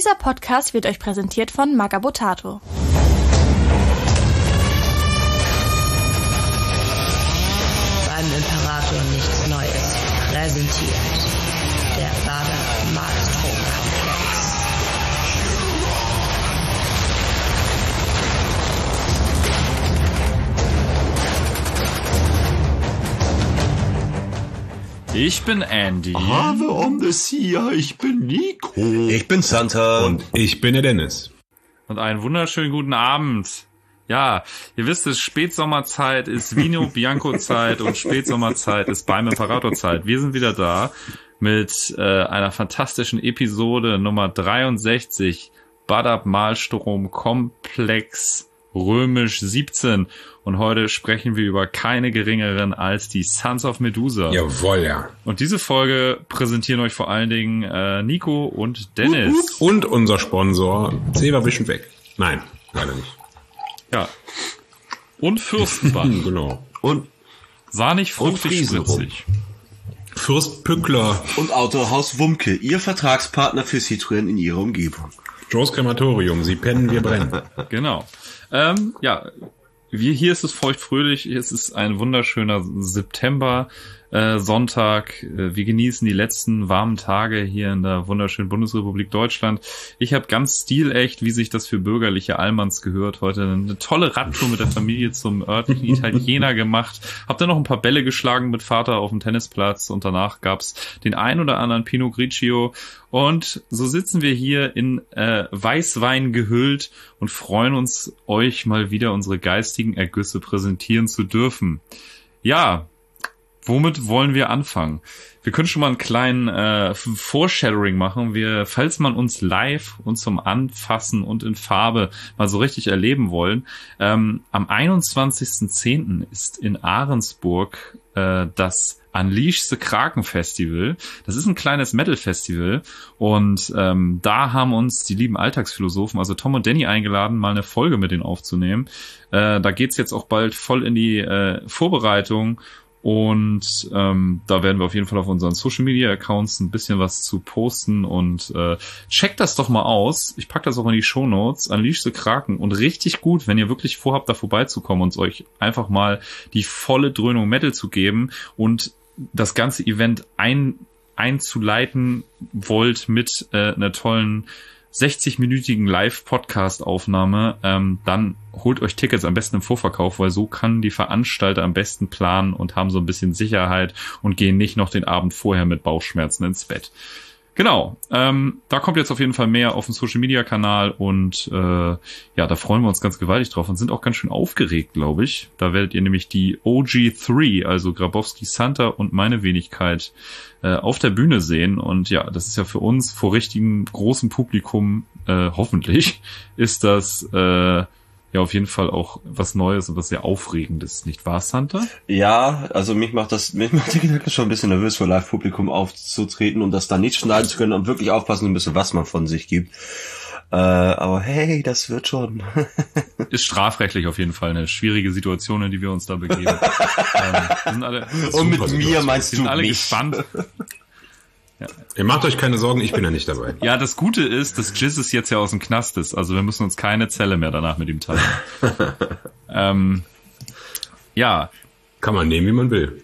Dieser Podcast wird euch präsentiert von Magabotato. Beim Imperator nichts Neues präsentiert der Bader-Marktrom-Komplex. Ich bin Andy. Ave Omnicia, ich bin Nico. Ich bin Santa. Und ich bin der Dennis. Und einen wunderschönen guten Abend. Ja, ihr wisst es, Spätsommerzeit ist Vino Bianco Zeit und Spätsommerzeit ist beim Imperator Zeit. Wir sind wieder da mit einer fantastischen Episode Nummer 63, Badab-Malstrom Komplex Römisch 17. Und heute sprechen wir über keine geringeren als die Sons of Medusa. Jawohl, ja. Und diese Folge präsentieren euch vor allen Dingen Nico und Dennis. Und unser Sponsor Zeberwischen weg. Nein, leider nicht. Ja. Und Fürstenbach. Genau. Und Sahnig, fruchtig, spritzig. Fürst Pückler. Und Autohaus Wumke, Ihr Vertragspartner für Citroën in Ihrer Umgebung. Joes Krematorium. Sie pennen, wir brennen. Genau. Ja, hier ist es feuchtfröhlich. Es ist ein wunderschöner September. Sonntag. Wir genießen die letzten warmen Tage hier in der wunderschönen Bundesrepublik Deutschland. Ich habe ganz stilecht, wie sich das für bürgerliche Allmanns gehört, heute eine tolle Radtour mit der Familie zum örtlichen Italiener gemacht. Hab dann noch ein paar Bälle geschlagen mit Vater auf dem Tennisplatz und danach gab's den ein oder anderen Pinot Grigio. Und so sitzen wir hier in Weißwein gehüllt und freuen uns, euch mal wieder unsere geistigen Ergüsse präsentieren zu dürfen. Ja, womit wollen wir anfangen? Wir können schon mal einen kleinen Foreshadowing machen. Falls man uns live und zum Anfassen und in Farbe mal so richtig erleben wollen, am 21.10. ist in Ahrensburg das Unleash the Kraken Festival. Das ist ein kleines Metal-Festival und da haben uns die lieben Alltagsphilosophen, also Tom und Danny, eingeladen, mal eine Folge mit denen aufzunehmen. Da geht's jetzt auch bald voll in die Vorbereitung. Und da werden wir auf jeden Fall auf unseren Social-Media-Accounts ein bisschen was zu posten und checkt das doch mal aus. Ich pack das auch in die Shownotes. Unleash the Kraken. Und richtig gut, wenn ihr wirklich vorhabt, da vorbeizukommen und euch einfach mal die volle Dröhnung Metal zu geben und das ganze Event einzuleiten wollt mit einer tollen 60-minütigen Live-Podcast-Aufnahme, dann holt euch Tickets am besten im Vorverkauf, weil so kann die Veranstalter am besten planen und haben so ein bisschen Sicherheit und gehen nicht noch den Abend vorher mit Bauchschmerzen ins Bett. Genau, da kommt jetzt auf jeden Fall mehr auf dem Social-Media-Kanal und ja, da freuen wir uns ganz gewaltig drauf und sind auch ganz schön aufgeregt, glaube ich. Da werdet ihr nämlich die OG3, also Grabowski, Santa und meine Wenigkeit auf der Bühne sehen. Und ja, das ist ja für uns vor richtigem großem Publikum, hoffentlich, ist das ja auf jeden Fall auch was Neues und was sehr Aufregendes, nicht wahr, Santa? Ja, also mich macht der Gedanke schon ein bisschen nervös, vor Live-Publikum aufzutreten und das dann nicht schneiden zu können und wirklich aufpassen zu müssen, was man von sich gibt. Aber hey, das wird schon. Ist strafrechtlich auf jeden Fall eine schwierige Situation, in die wir uns da begeben. Sind alle, und mit mir meinst du sind alle mich. gespannt. Ja. Ihr macht euch keine Sorgen, ich bin ja nicht dabei. Ja, das Gute ist, dass Jizz ist jetzt ja aus dem Knast ist. Also wir müssen uns keine Zelle mehr danach mit ihm teilen. Ja. Kann man nehmen, wie man will.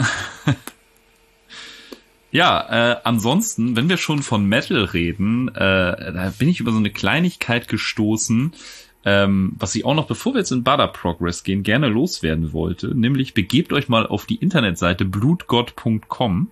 Ja, ansonsten, wenn wir schon von Metal reden, da bin ich über so eine Kleinigkeit gestoßen, was ich auch noch, bevor wir jetzt in Bada Progress gehen, gerne loswerden wollte. Nämlich begebt euch mal auf die Internetseite blutgott.com.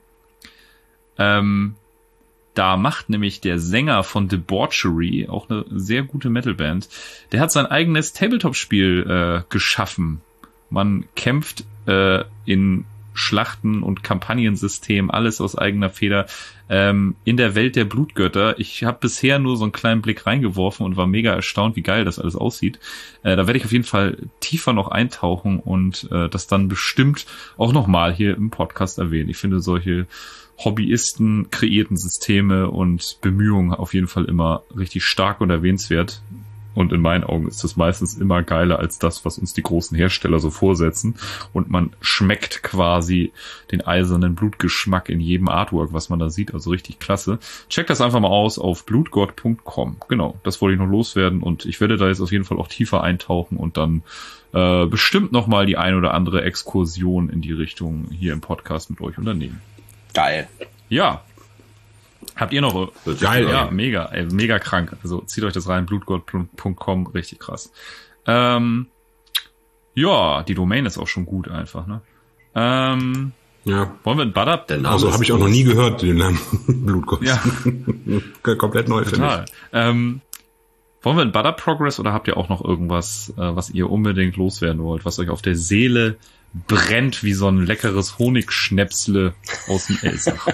Da macht nämlich der Sänger von Debauchery, auch eine sehr gute Metalband, der hat sein eigenes Tabletop-Spiel geschaffen. Man kämpft in Schlachten und Kampagnensystem, alles aus eigener Feder, in der Welt der Blutgötter. Ich habe bisher nur so einen kleinen Blick reingeworfen und war mega erstaunt, wie geil das alles aussieht. Da werde ich auf jeden Fall tiefer noch eintauchen und das dann bestimmt auch nochmal hier im Podcast erwähnen. Ich finde solche Hobbyisten kreierten Systeme und Bemühungen auf jeden Fall immer richtig stark und erwähnenswert. Und in meinen Augen ist das meistens immer geiler als das, was uns die großen Hersteller so vorsetzen. Und man schmeckt quasi den eisernen Blutgeschmack in jedem Artwork, was man da sieht. Also richtig klasse. Checkt das einfach mal aus auf blutgott.com. Genau, das wollte ich noch loswerden. Und ich werde da jetzt auf jeden Fall auch tiefer eintauchen und dann bestimmt nochmal die ein oder andere Exkursion in die Richtung hier im Podcast mit euch unternehmen. Geil. Ja. Habt ihr noch? Geil, ja, mega, mega krank. Also zieht euch das rein, blutgott.com, richtig krass. Ja, die Domain ist auch schon gut einfach, ne? Ja. Wollen wir in Butter? Also habe ich auch noch nie gehört, den Namen Blutgott. Ja. Komplett neu, finde ich. Wollen wir in Butter Progress oder habt ihr auch noch irgendwas, was ihr unbedingt loswerden wollt, was euch auf der Seele brennt wie so ein leckeres Honigschnäpsle aus dem Elsach?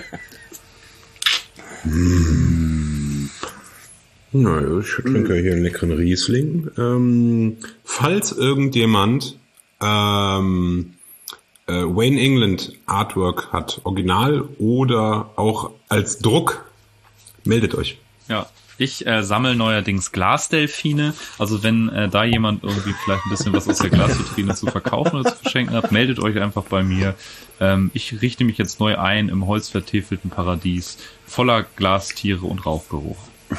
Naja, ich trinke hier einen leckeren Riesling. Falls irgendjemand Wayne England Artwork hat, Original oder auch als Druck, meldet euch. Ja, ich sammle neuerdings Glasdelfine. Also wenn da jemand irgendwie vielleicht ein bisschen was aus der Glasvitrine zu verkaufen oder zu verschenken hat, meldet euch einfach bei mir. Ich richte mich jetzt neu ein im holzvertäfelten Paradies, voller Glastiere und Rauchgeruch.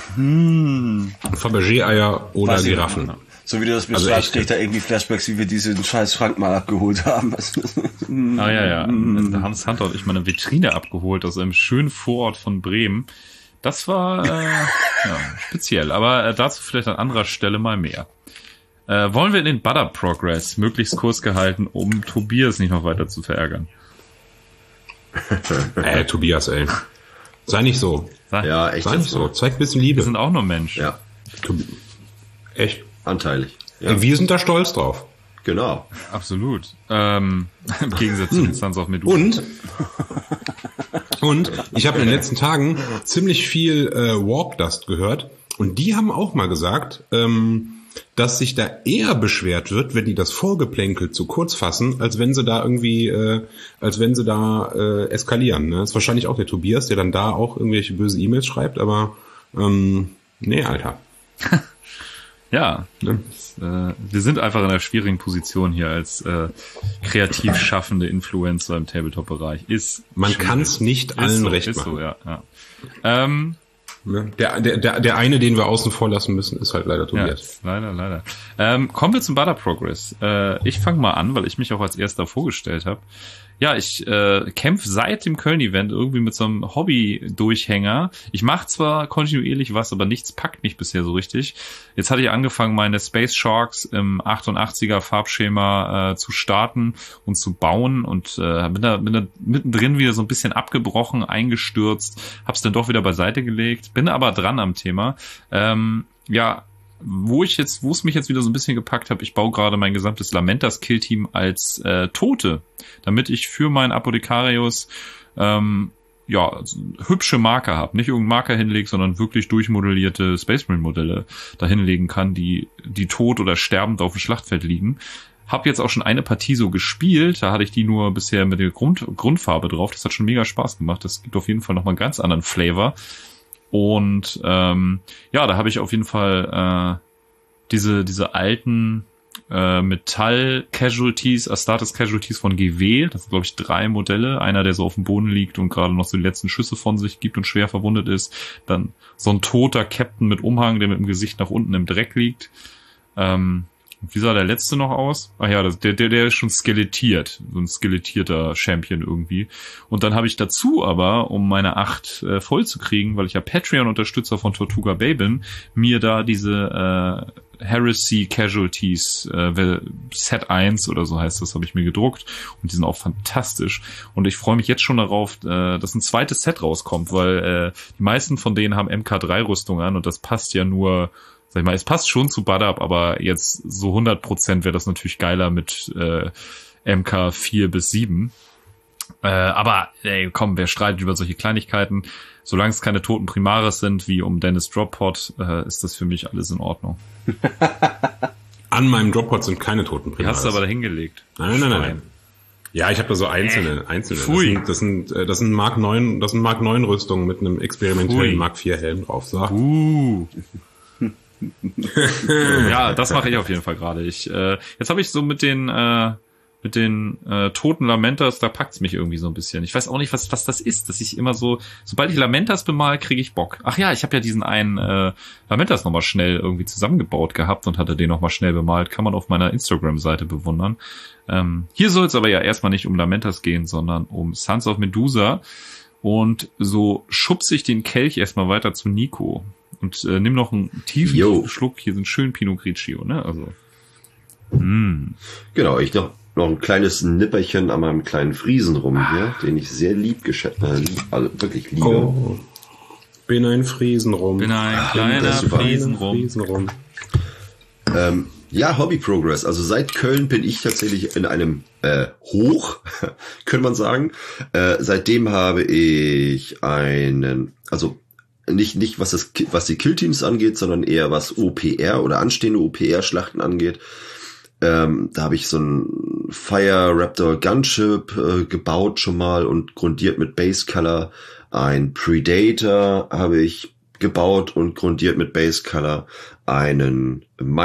Fabergé-Eier oder Giraffen. So wie du das beschreibst, krieg ich da irgendwie Flashbacks, wie wir diesen scheiß Schrank mal abgeholt haben. Ja. Da haben Santa und ich mal eine Vitrine abgeholt aus einem schönen Vorort von Bremen. Das war speziell, aber dazu vielleicht an anderer Stelle mal mehr. Wollen wir in den Butter Progress möglichst kurz gehalten, um Tobias nicht noch weiter zu verärgern? Tobias, ey. Sei nicht so. Ja, echt. Sei nicht so. Zeig ein bisschen Liebe. Wir sind auch nur Menschen. Ja. Echt? Anteilig. Ja. Wir sind da stolz drauf. Genau. Absolut. Im Gegensatz zu den Sons of Medusa. Und ich habe in den letzten Tagen ziemlich viel Warp Dust gehört. Und die haben auch mal gesagt, dass sich da eher beschwert wird, wenn die das Vorgeplänkel zu kurz fassen, als wenn sie da irgendwie, eskalieren. Ne? Das ist wahrscheinlich auch der Tobias, der dann da auch irgendwelche böse E-Mails schreibt, aber nee, Alter. Ja, wir sind einfach in einer schwierigen Position hier als kreativ schaffende Influencer im Tabletop-Bereich. Man kann es nicht allen recht machen. So, ja. Der eine, den wir außen vor lassen müssen, ist halt leider Tobias. Ja, leider. Kommen wir zum Butter Progress. Ich fange mal an, weil ich mich auch als erster vorgestellt habe. Ja, ich kämpfe seit dem Köln-Event irgendwie mit so einem Hobby-Durchhänger. Ich mache zwar kontinuierlich was, aber nichts packt mich bisher so richtig. Jetzt hatte ich angefangen, meine Space Sharks im 88er Farbschema zu starten und zu bauen und bin da mittendrin wieder so ein bisschen abgebrochen, eingestürzt, hab's dann doch wieder beiseite gelegt, bin aber dran am Thema. Wo es mich jetzt wieder so ein bisschen gepackt hat, ich baue gerade mein gesamtes Lamentas-Kill-Team als Tote, damit ich für meinen Apothekarius hübsche Marker habe. Nicht irgendeinen Marker hinlege, sondern wirklich durchmodellierte Space Marine Modelle da hinlegen kann, die tot oder sterbend auf dem Schlachtfeld liegen. Hab jetzt auch schon eine Partie so gespielt, da hatte ich die nur bisher mit der Grundfarbe drauf. Das hat schon mega Spaß gemacht. Das gibt auf jeden Fall nochmal einen ganz anderen Flavor. Und da habe ich auf jeden Fall diese alten Metall-Casualties, Astartes-Casualties von GW. Das sind, glaube ich, 3 Modelle. Einer, der so auf dem Boden liegt und gerade noch so die letzten Schüsse von sich gibt und schwer verwundet ist. Dann so ein toter Captain mit Umhang, der mit dem Gesicht nach unten im Dreck liegt. Wie sah der letzte noch aus? Ach ja, der ist schon skelettiert. So ein skelettierter Champion irgendwie. Und dann habe ich dazu aber, um meine 8 voll zu kriegen, weil ich ja Patreon-Unterstützer von Tortuga Bay bin, mir da diese Heresy Casualties Set 1 oder so heißt das, habe ich mir gedruckt. Und die sind auch fantastisch. Und ich freue mich jetzt schon darauf, dass ein zweites Set rauskommt, weil die meisten von denen haben MK3-Rüstung an und das passt ja nur... Sag ich mal, es passt schon zu Butter, aber jetzt so 100% wäre das natürlich geiler mit MK 4 bis 7. Aber komm, wer streitet über solche Kleinigkeiten? Solange es keine toten Primaris sind, wie um Dennis Droppot, ist das für mich alles in Ordnung. An meinem Droppot sind keine toten Primaris. Die hast du aber da hingelegt. Nein. Ja, ich habe da so einzelne. Pfui. Das sind Mark 9 Rüstungen mit einem experimentellen Mark 4 Helm drauf. So. Ja, das mache ich auf jeden Fall gerade. Jetzt habe ich so mit den toten Lamentas, da packt's mich irgendwie so ein bisschen. Ich weiß auch nicht, was das ist, dass ich immer so, sobald ich Lamentas bemal, kriege ich Bock. Ach ja, ich habe ja diesen einen Lamentas nochmal schnell irgendwie zusammengebaut gehabt und hatte den nochmal schnell bemalt. Kann man auf meiner Instagram-Seite bewundern. Hier soll es aber ja erstmal nicht um Lamentas gehen, sondern um Sons of Medusa. Und so schubse ich den Kelch erstmal weiter zu Nico. Und nimm noch einen tiefen Schluck. Hier sind schön Pinot Grigio, ne? Also. Genau, ich noch ein kleines Nipperchen an meinem kleinen Friesen rum hier, den ich sehr also wirklich liebe. Oh, bin ein Friesen rum. Bin ein kleiner Friesen rum. Ja, Hobby Progress. Also seit Köln bin ich tatsächlich in einem Hoch, könnte man sagen. Seitdem habe ich also nicht was die Killteams angeht, sondern eher was OPR oder anstehende OPR-Schlachten angeht. Da habe ich so ein Fire Raptor Gunship gebaut schon mal und grundiert mit Base Color. Ein Predator habe ich gebaut und grundiert mit Base Color. Einen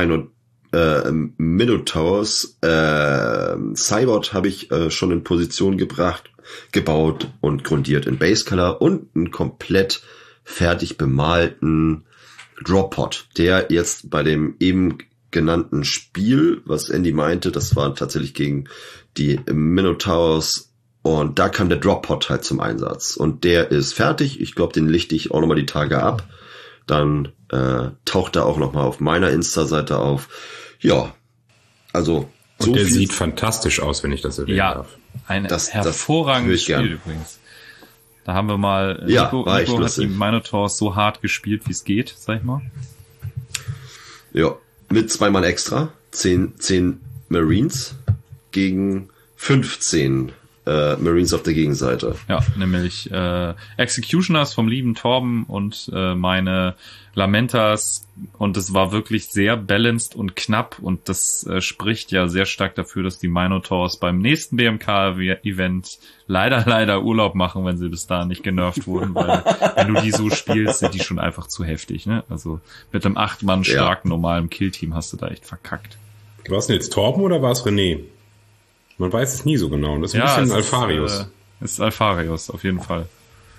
Minotaurs Cybot habe ich schon in Position gebaut und grundiert in Base Color und einen komplett fertig bemalten Drop-Pod, der jetzt bei dem eben genannten Spiel, was Andy meinte, das war tatsächlich gegen die Minotaurs und da kam der Drop-Pod halt zum Einsatz und der ist fertig. Ich glaube, den lichte ich auch nochmal die Tage ab. Dann taucht er auch nochmal auf meiner Insta-Seite auf. Ja, also so und der sieht fantastisch aus, wenn ich das erwähnen darf. Ein hervorragendes Spiel übrigens. Da haben wir mal, Nico hat die Minotaurs so hart gespielt, wie es geht, sag ich mal. Ja, mit 2 Mann extra, 10 Marines gegen 15 Marines auf der Gegenseite. Ja, nämlich Executioners vom lieben Torben und meine Lamentas und es war wirklich sehr balanced und knapp und das spricht ja sehr stark dafür, dass die Minotaurs beim nächsten BMK-Event leider Urlaub machen, wenn sie bis dahin nicht genervt wurden, weil wenn du die so spielst, sind die schon einfach zu heftig, ne? Also mit einem 8-Mann starken normalen Killteam hast du da echt verkackt. War es denn jetzt Torben oder war es René? Man weiß es nie so genau. Das ist ein bisschen Alpharius. Ist Alpharius, auf jeden Fall.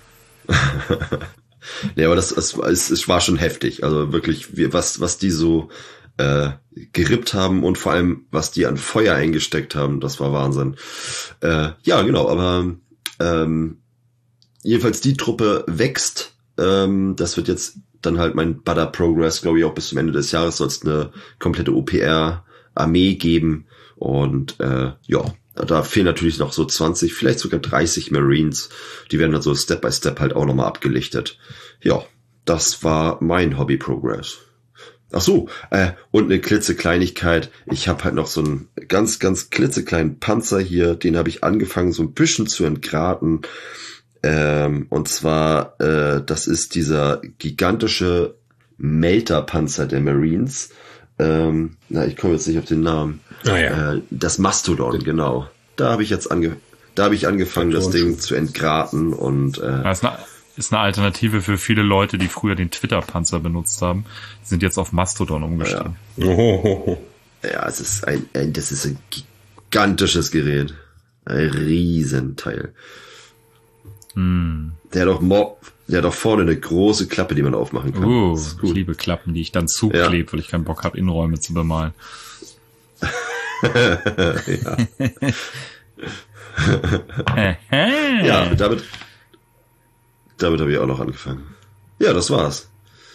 Nee, aber es war schon heftig. Also wirklich, was die so gerippt haben und vor allem, was die an Feuer eingesteckt haben, das war Wahnsinn. Ja, genau, aber jedenfalls die Truppe wächst. Das wird jetzt dann halt mein Butter Progress, glaube ich, auch bis zum Ende des Jahres soll es eine komplette OPR-Armee geben. Und ja, da fehlen natürlich noch so 20, vielleicht sogar 30 Marines. Die werden dann so Step by Step halt auch nochmal abgelichtet. Ja, das war mein Hobby Progress. Ach so, und eine klitzekleinigkeit. Ich habe halt noch so einen ganz klitzekleinen Panzer hier. Den habe ich angefangen so ein bisschen zu entgraten. Und zwar, das ist dieser gigantische Melter-Panzer der Marines. Ich komme jetzt nicht auf den Namen. Das Mastodon, genau. Da habe ich jetzt angefangen, das Ding zu entgraten und das ist eine Alternative für viele Leute, die früher den Twitter-Panzer benutzt haben. Die sind jetzt auf Mastodon umgestiegen. Ja, es ist das ist ein gigantisches Gerät. Ein Riesenteil. Der hat doch vorne eine große Klappe, die man aufmachen kann. Ich liebe Klappen, die ich dann zuklebe, weil ich keinen Bock habe, Innenräume zu bemalen. Ja, damit habe ich auch noch angefangen. Ja, das war's.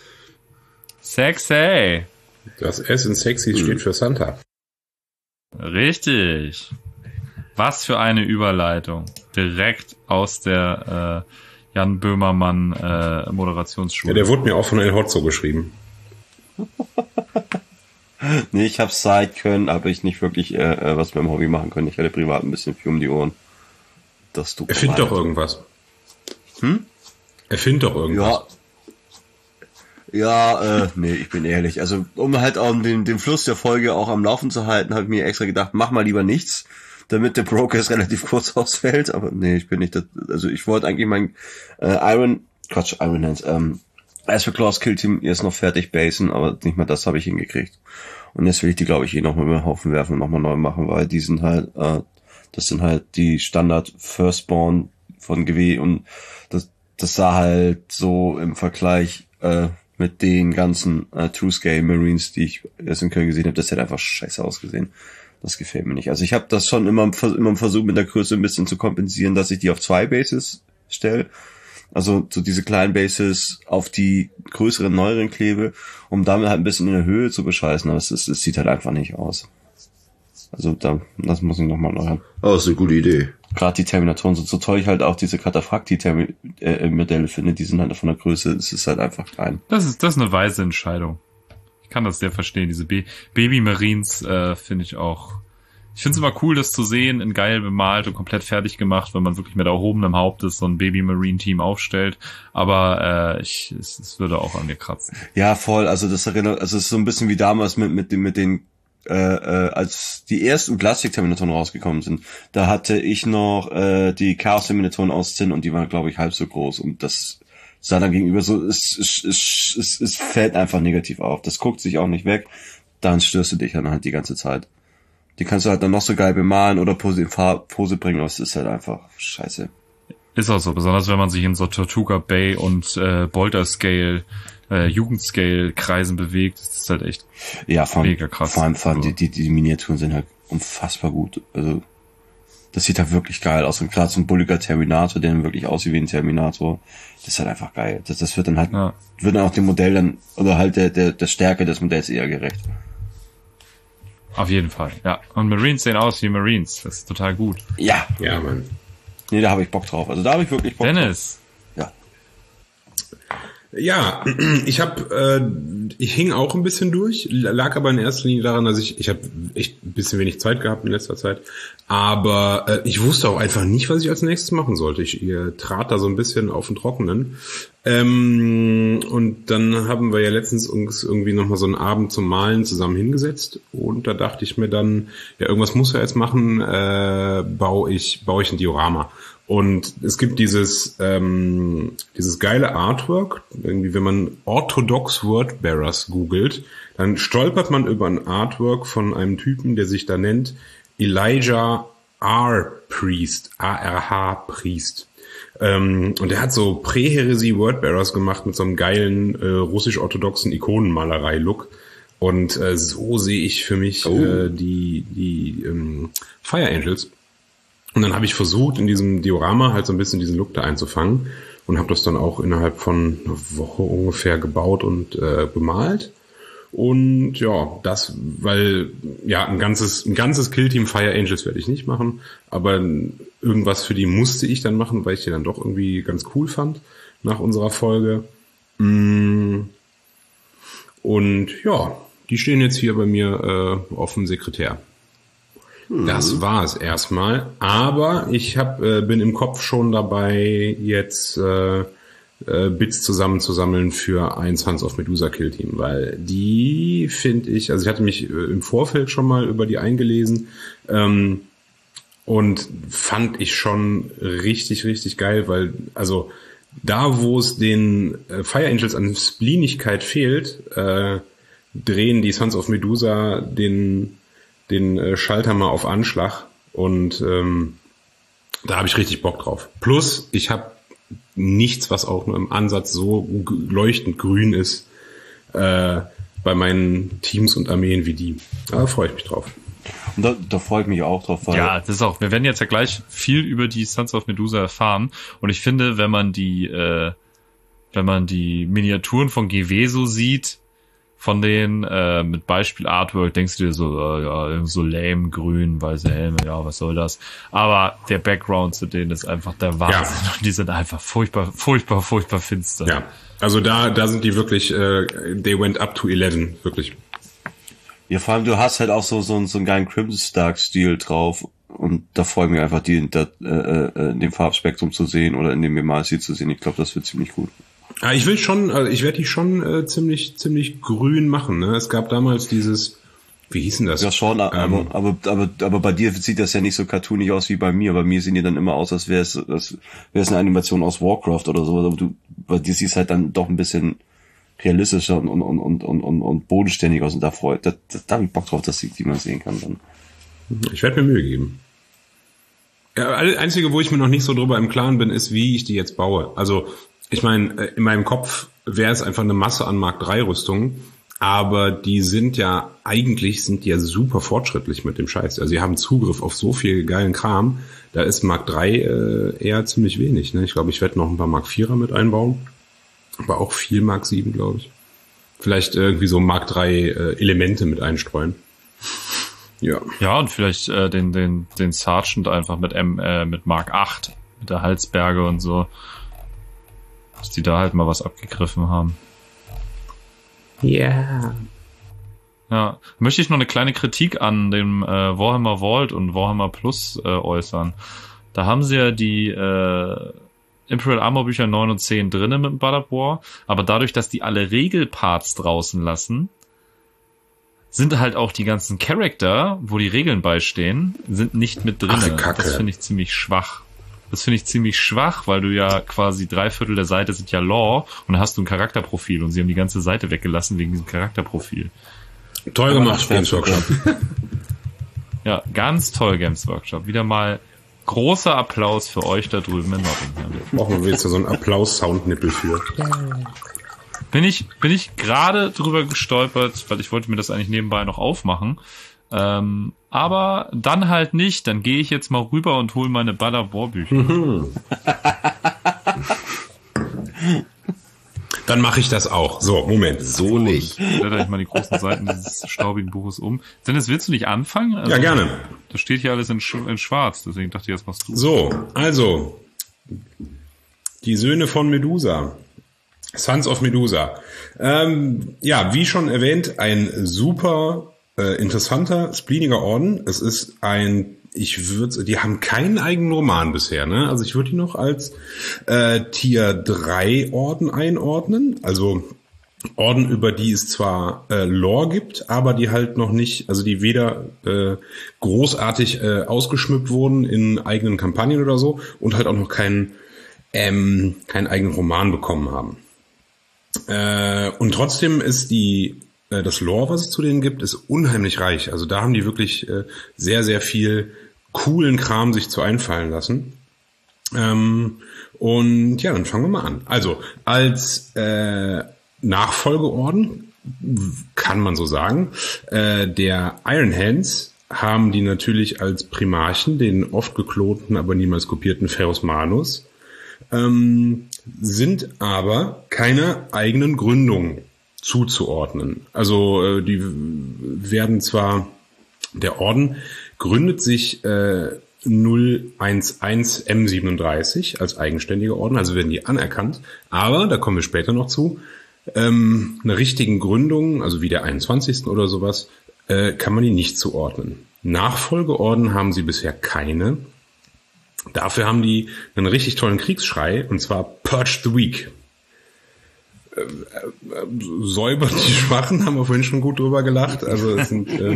Sexy. Das S in sexy steht für Santa. Richtig. Was für eine Überleitung. Direkt aus der Jan Böhmermann Moderationsschule. Ja, der wurde mir auch von El Hotzo geschrieben. Nee, ich hab's seit Köln, aber ich nicht wirklich was mit dem Hobby machen können. Ich hatte privat ein bisschen viel um die Ohren. Erfind doch irgendwas. Erfind doch irgendwas. Ja, nee, ich bin ehrlich. Also, um halt auch den Fluss der Folge auch am Laufen zu halten, habe ich mir extra gedacht, mach mal lieber nichts, damit der Progress relativ kurz ausfällt. Aber nee, ich bin nicht, also ich wollte eigentlich mein Aspect Claws Kill Team erst noch fertig basen, aber nicht mal das habe ich hingekriegt. Und jetzt will ich die, glaube ich, nochmal über den Haufen werfen und nochmal neu machen, weil die sind halt, das sind halt die Standard Firstborn von GW und das sah halt so im Vergleich mit den ganzen True Scale Marines, die ich erst in Köln gesehen habe, das hat einfach scheiße ausgesehen. Das gefällt mir nicht. Also ich habe das schon immer versucht, mit der Größe ein bisschen zu kompensieren, dass ich die auf 2 Bases stelle. Also so diese kleinen Bases auf die größeren, neueren klebe, um damit halt ein bisschen in der Höhe zu bescheißen. Aber es sieht halt einfach nicht aus. Also das muss ich nochmal neu haben. Oh, das ist eine gute Idee. Gerade die Terminatoren, so toll ich halt auch diese Cataphracti-Modelle finde, die sind halt von der Größe, es ist halt einfach klein. Das ist eine weise Entscheidung. Ich kann das sehr verstehen. Diese Baby-Marines finde ich auch. Ich finde es immer cool, das zu sehen, in geil bemalt und komplett fertig gemacht, wenn man wirklich mit erhobenem Hauptes so ein Baby-Marine-Team aufstellt. Aber es würde auch an mir kratzen. Ja, voll. Also das erinnert, also es ist so ein bisschen wie damals mit den als die ersten Plastik-Terminatoren rausgekommen sind. Da hatte ich noch die Chaos-Terminatoren aus Zinn und die waren, glaube ich, halb so groß. Und das sah dann gegenüber so, es fällt einfach negativ auf. Das guckt sich auch nicht weg. Dann störst du dich dann halt die ganze Zeit. Die kannst du halt dann noch so geil bemalen oder Pose bringen, aber es ist halt einfach scheiße. Ist auch so, besonders wenn man sich in so Tortuga Bay und Boulder Scale, Jugendscale Kreisen bewegt, das ist halt echt mega krass. Vor allem die Miniaturen sind halt unfassbar gut. Also das sieht halt wirklich geil aus. Und gerade so ein bulliger Terminator, der dann wirklich aussieht wie ein Terminator, das ist halt einfach geil. Das wird dann halt, wird dann auch dem Modell dann, oder halt der Stärke des Modells eher gerecht. Auf jeden Fall, ja. Und Marines sehen aus wie Marines. Das ist total gut. Ja. Ja, Mann. Nee, da habe ich Bock drauf. Also da habe ich wirklich Bock Dennis. drauf. Ja, ich hing auch ein bisschen durch, lag aber in erster Linie daran, dass ich habe echt ein bisschen wenig Zeit gehabt in letzter Zeit, aber ich wusste auch einfach nicht, was ich als nächstes machen sollte. Ich trat da so ein bisschen auf den Trockenen. Und dann haben wir ja letztens uns irgendwie nochmal so einen Abend zum Malen zusammen hingesetzt und da dachte ich mir dann, ja, irgendwas muss er jetzt machen, baue ich ein Diorama. Und es gibt dieses geile Artwork, irgendwie, wenn man Orthodox Wordbearers googelt, dann stolpert man über ein Artwork von einem Typen, der sich da nennt Elijah R. Priest, A-R-H Priest. Und er hat so Präheresie Wordbearers gemacht mit so einem geilen russisch-orthodoxen Ikonenmalerei-Look. Und so sehe ich für mich die Fire Angels. Und dann habe ich versucht, in diesem Diorama halt so ein bisschen diesen Look da einzufangen und habe das dann auch innerhalb von einer Woche ungefähr gebaut und bemalt. Und ja, das, weil ja ein ganzes Killteam Fire Angels werde ich nicht machen, aber irgendwas für die musste ich dann machen, weil ich die dann doch irgendwie ganz cool fand nach unserer Folge. Und ja, die stehen jetzt hier bei mir auf dem Sekretär. Das war es erstmal, aber ich bin im Kopf schon dabei, jetzt Bits zusammenzusammeln für ein Sons of Medusa Killteam, weil die finde ich, also ich hatte mich im Vorfeld schon mal über die eingelesen und fand ich schon richtig, richtig geil, weil also da, wo es den Fire Angels an Spleenigkeit fehlt, drehen die Sons of Medusa den Schalter mal auf Anschlag und da habe ich richtig Bock drauf. Plus, ich habe nichts, was auch nur im Ansatz so leuchtend grün ist bei meinen Teams und Armeen wie die. Da freue ich mich drauf. Und da freue ich mich auch drauf. Weil Ja, das ist auch. Wir werden jetzt ja gleich viel über die Sons of Medusa erfahren. Und ich finde, wenn man die Miniaturen von GW so sieht, von denen mit Beispiel Artwork, denkst du dir so, ja, so lame, grün, weiße Helme, ja, was soll das? Aber der Background zu denen ist einfach der Wahnsinn. Ja. Und die sind einfach furchtbar, furchtbar, furchtbar finster. Ja, also da sind die wirklich, they went up to 11, wirklich. Ja, vor allem du hast halt auch so einen geilen Crimson Stark Stil drauf und da freue ich mich einfach, die in dem Farbspektrum zu sehen oder in dem Memalsi zu sehen. Ich glaube, das wird ziemlich gut. Ja, ich werde die schon ziemlich grün machen. Ne? Es gab damals dieses, wie hieß denn das? Ja schon, aber bei dir sieht das ja nicht so cartoonig aus wie bei mir. Bei mir sehen die dann immer aus, als wäre es eine Animation aus Warcraft oder so. Aber bei dir sieht es halt dann doch ein bisschen realistischer und bodenständiger aus. Und da habe ich Bock drauf, dass ich die mal sehen kann dann. Ich werde mir Mühe geben. Ja, einzige, wo ich mir noch nicht so drüber im Klaren bin, ist, wie ich die jetzt baue. Also, ich meine, in meinem Kopf wäre es einfach eine Masse an Mark III Rüstungen, aber die sind ja super fortschrittlich mit dem Scheiß. Also, sie haben Zugriff auf so viel geilen Kram, da ist Mark III eher ziemlich wenig. Ne? Ich glaube, ich werde noch ein paar Mark IVer mit einbauen, aber auch viel Mark VII, glaube ich. Vielleicht irgendwie so Mark III Elemente mit einstreuen. Ja. Ja, und vielleicht den Sergeant einfach mit Mark 8, mit der Halsberge und so. Dass die da halt mal was abgegriffen haben. Ja. Ja. Möchte ich noch eine kleine Kritik an dem Warhammer Vault und Warhammer Plus äußern. Da haben sie ja die Imperial Armor Bücher 9 und 10 drinnen mit dem Blood of War, aber dadurch, dass die alle Regelparts draußen lassen, sind halt auch die ganzen Charakter, wo die Regeln beistehen, sind nicht mit drin. Das finde ich ziemlich schwach. Weil du ja quasi 3/4 der Seite sind ja Lore und dann hast du ein Charakterprofil und sie haben die ganze Seite weggelassen wegen diesem Charakterprofil. Toll gemacht, Games Workshop. Ja, ganz toll, Games Workshop. Wieder mal großer Applaus für euch da drüben in Nottingham. Brauchen wir jetzt so einen Applaus-Soundnippel für. Bin ich gerade drüber gestolpert, weil ich wollte mir das eigentlich nebenbei noch aufmachen. Aber dann halt nicht. Dann gehe ich jetzt mal rüber und hole meine Blood of War Bücher. Dann mache ich das auch. So, Moment. So nicht. Blätter ich mal die großen Seiten dieses staubigen Buches um. Dennis, willst du nicht anfangen? Also, ja, gerne. Das steht hier alles in Schwarz, deswegen dachte ich, jetzt machst du. So, also die Söhne von Medusa. Sons of Medusa. Ja, wie schon erwähnt, ein super interessanter, spleeniger Orden. Es ist die haben keinen eigenen Roman bisher, ne? Also ich würde die noch als Tier 3 Orden einordnen. Also Orden, über die es zwar Lore gibt, aber die halt noch nicht, also die weder großartig ausgeschmückt wurden in eigenen Kampagnen oder so und halt auch noch keinen eigenen Roman bekommen haben. Und trotzdem ist das Lore, was es zu denen gibt, ist unheimlich reich. Also da haben die wirklich sehr, sehr viel coolen Kram sich zu einfallen lassen. Und ja, dann fangen wir mal an. Also als Nachfolgeorden kann man so sagen, der Iron Hands haben die natürlich als Primarchen den oft geklonten, aber niemals kopierten Ferrus Manus, sind aber keiner eigenen Gründung zuzuordnen. Also die werden zwar, der Orden gründet sich 011 M37 als eigenständiger Orden, also werden die anerkannt, aber, da kommen wir später noch zu, eine richtigen Gründung, also wie der 21. oder sowas, kann man die nicht zuordnen. Nachfolgeorden haben sie bisher keine. Dafür haben die einen richtig tollen Kriegsschrei, und zwar Purge the Weak. Säubert die Schwachen, haben wir vorhin schon gut drüber gelacht. Also es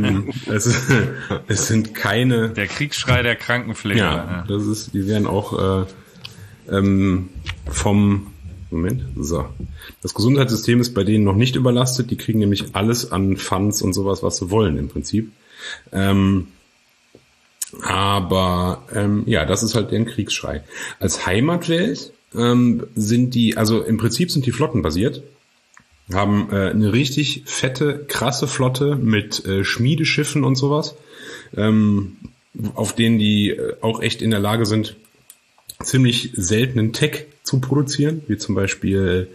sind keine... Der Kriegsschrei der Krankenpfleger. Ja, die werden auch So. Das Gesundheitssystem ist bei denen noch nicht überlastet. Die kriegen nämlich alles an Funds und sowas, was sie wollen im Prinzip. Ja, das ist halt deren Kriegsschrei. Als Heimatwelt sind die, also im Prinzip sind die flottenbasiert, haben eine richtig fette, krasse Flotte mit Schmiedeschiffen und sowas, auf denen die auch echt in der Lage sind, ziemlich seltenen Tech zu produzieren, wie zum Beispiel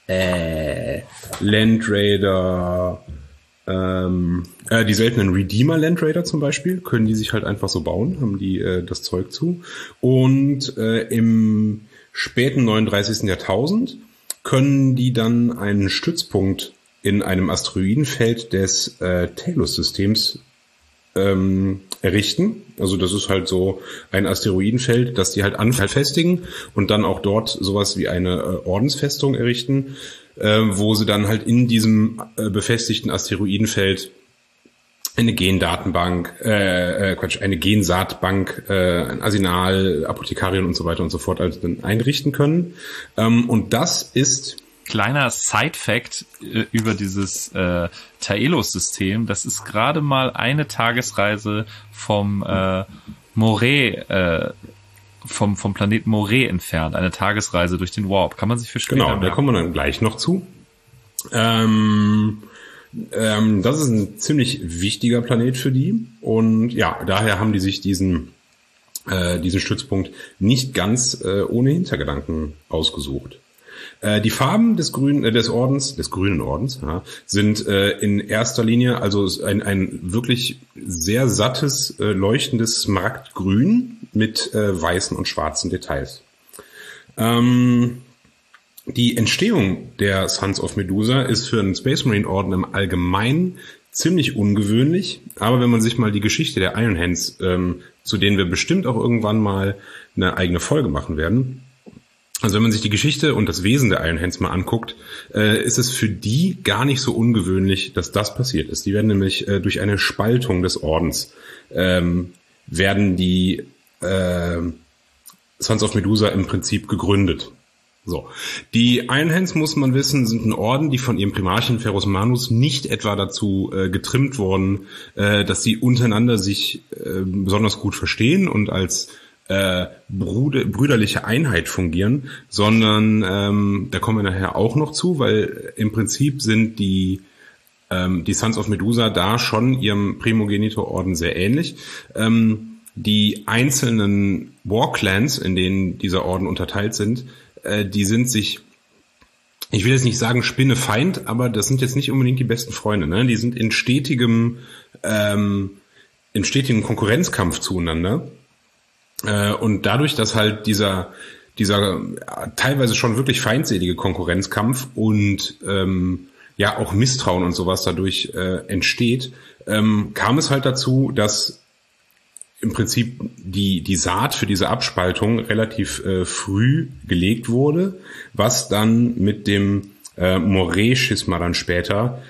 Landraider, die seltenen Redeemer Landraider zum Beispiel, können die sich halt einfach so bauen, haben die das Zeug zu. Und im späten 39. Jahrtausend können die dann einen Stützpunkt in einem Asteroidenfeld des Talos-Systems errichten. Also das ist halt so ein Asteroidenfeld, das die halt festigen und dann auch dort sowas wie eine Ordensfestung errichten, wo sie dann halt in diesem befestigten Asteroidenfeld eine Gendatenbank, eine Gensaatbank, ein Arsenal, Apothekarien und so weiter und so fort also dann einrichten können. Und das ist kleiner Side-Fact über dieses Taelos-System. Das ist gerade mal eine Tagesreise vom Moray, vom Planeten Moray entfernt. Eine Tagesreise durch den Warp. Kann man sich für später Genau, da kommen wir dann gleich noch zu. Das ist ein ziemlich wichtiger Planet für die. Und ja, daher haben die sich diesen Stützpunkt nicht ganz ohne Hintergedanken ausgesucht. Die Farben des grünen Ordens, ja, sind in erster Linie also ein wirklich sehr sattes, leuchtendes Smaragdgrün mit weißen und schwarzen Details. Die Entstehung der Sons of Medusa ist für einen Space Marine Orden im Allgemeinen ziemlich ungewöhnlich, aber wenn man sich mal die Geschichte der Iron Hands, zu denen wir bestimmt auch irgendwann mal eine eigene Folge machen werden, also wenn man sich die Geschichte und das Wesen der Iron Hands mal anguckt, ist es für die gar nicht so ungewöhnlich, dass das passiert ist. Die werden nämlich durch eine Spaltung des Ordens werden die Sons of Medusa im Prinzip gegründet. So. Die Iron Hands, muss man wissen, sind ein Orden, die von ihrem Primarchen Ferrus Manus nicht etwa dazu getrimmt wurden, dass sie untereinander sich besonders gut verstehen und als brüderliche Einheit fungieren, sondern da kommen wir nachher auch noch zu, weil im Prinzip sind die Sons of Medusa da schon ihrem Primogenitor-Orden sehr ähnlich. Die einzelnen War-Clans, in denen dieser Orden unterteilt sind, die sind sich, ich will jetzt nicht sagen Spinnefeind, aber das sind jetzt nicht unbedingt die besten Freunde, ne? Die sind in stetigem Konkurrenzkampf zueinander. Und dadurch, dass halt dieser teilweise schon wirklich feindselige Konkurrenzkampf und ja auch Misstrauen und sowas dadurch entsteht, kam es halt dazu, dass im Prinzip die Saat für diese Abspaltung relativ früh gelegt wurde, was dann mit dem Moray-Schisma dann später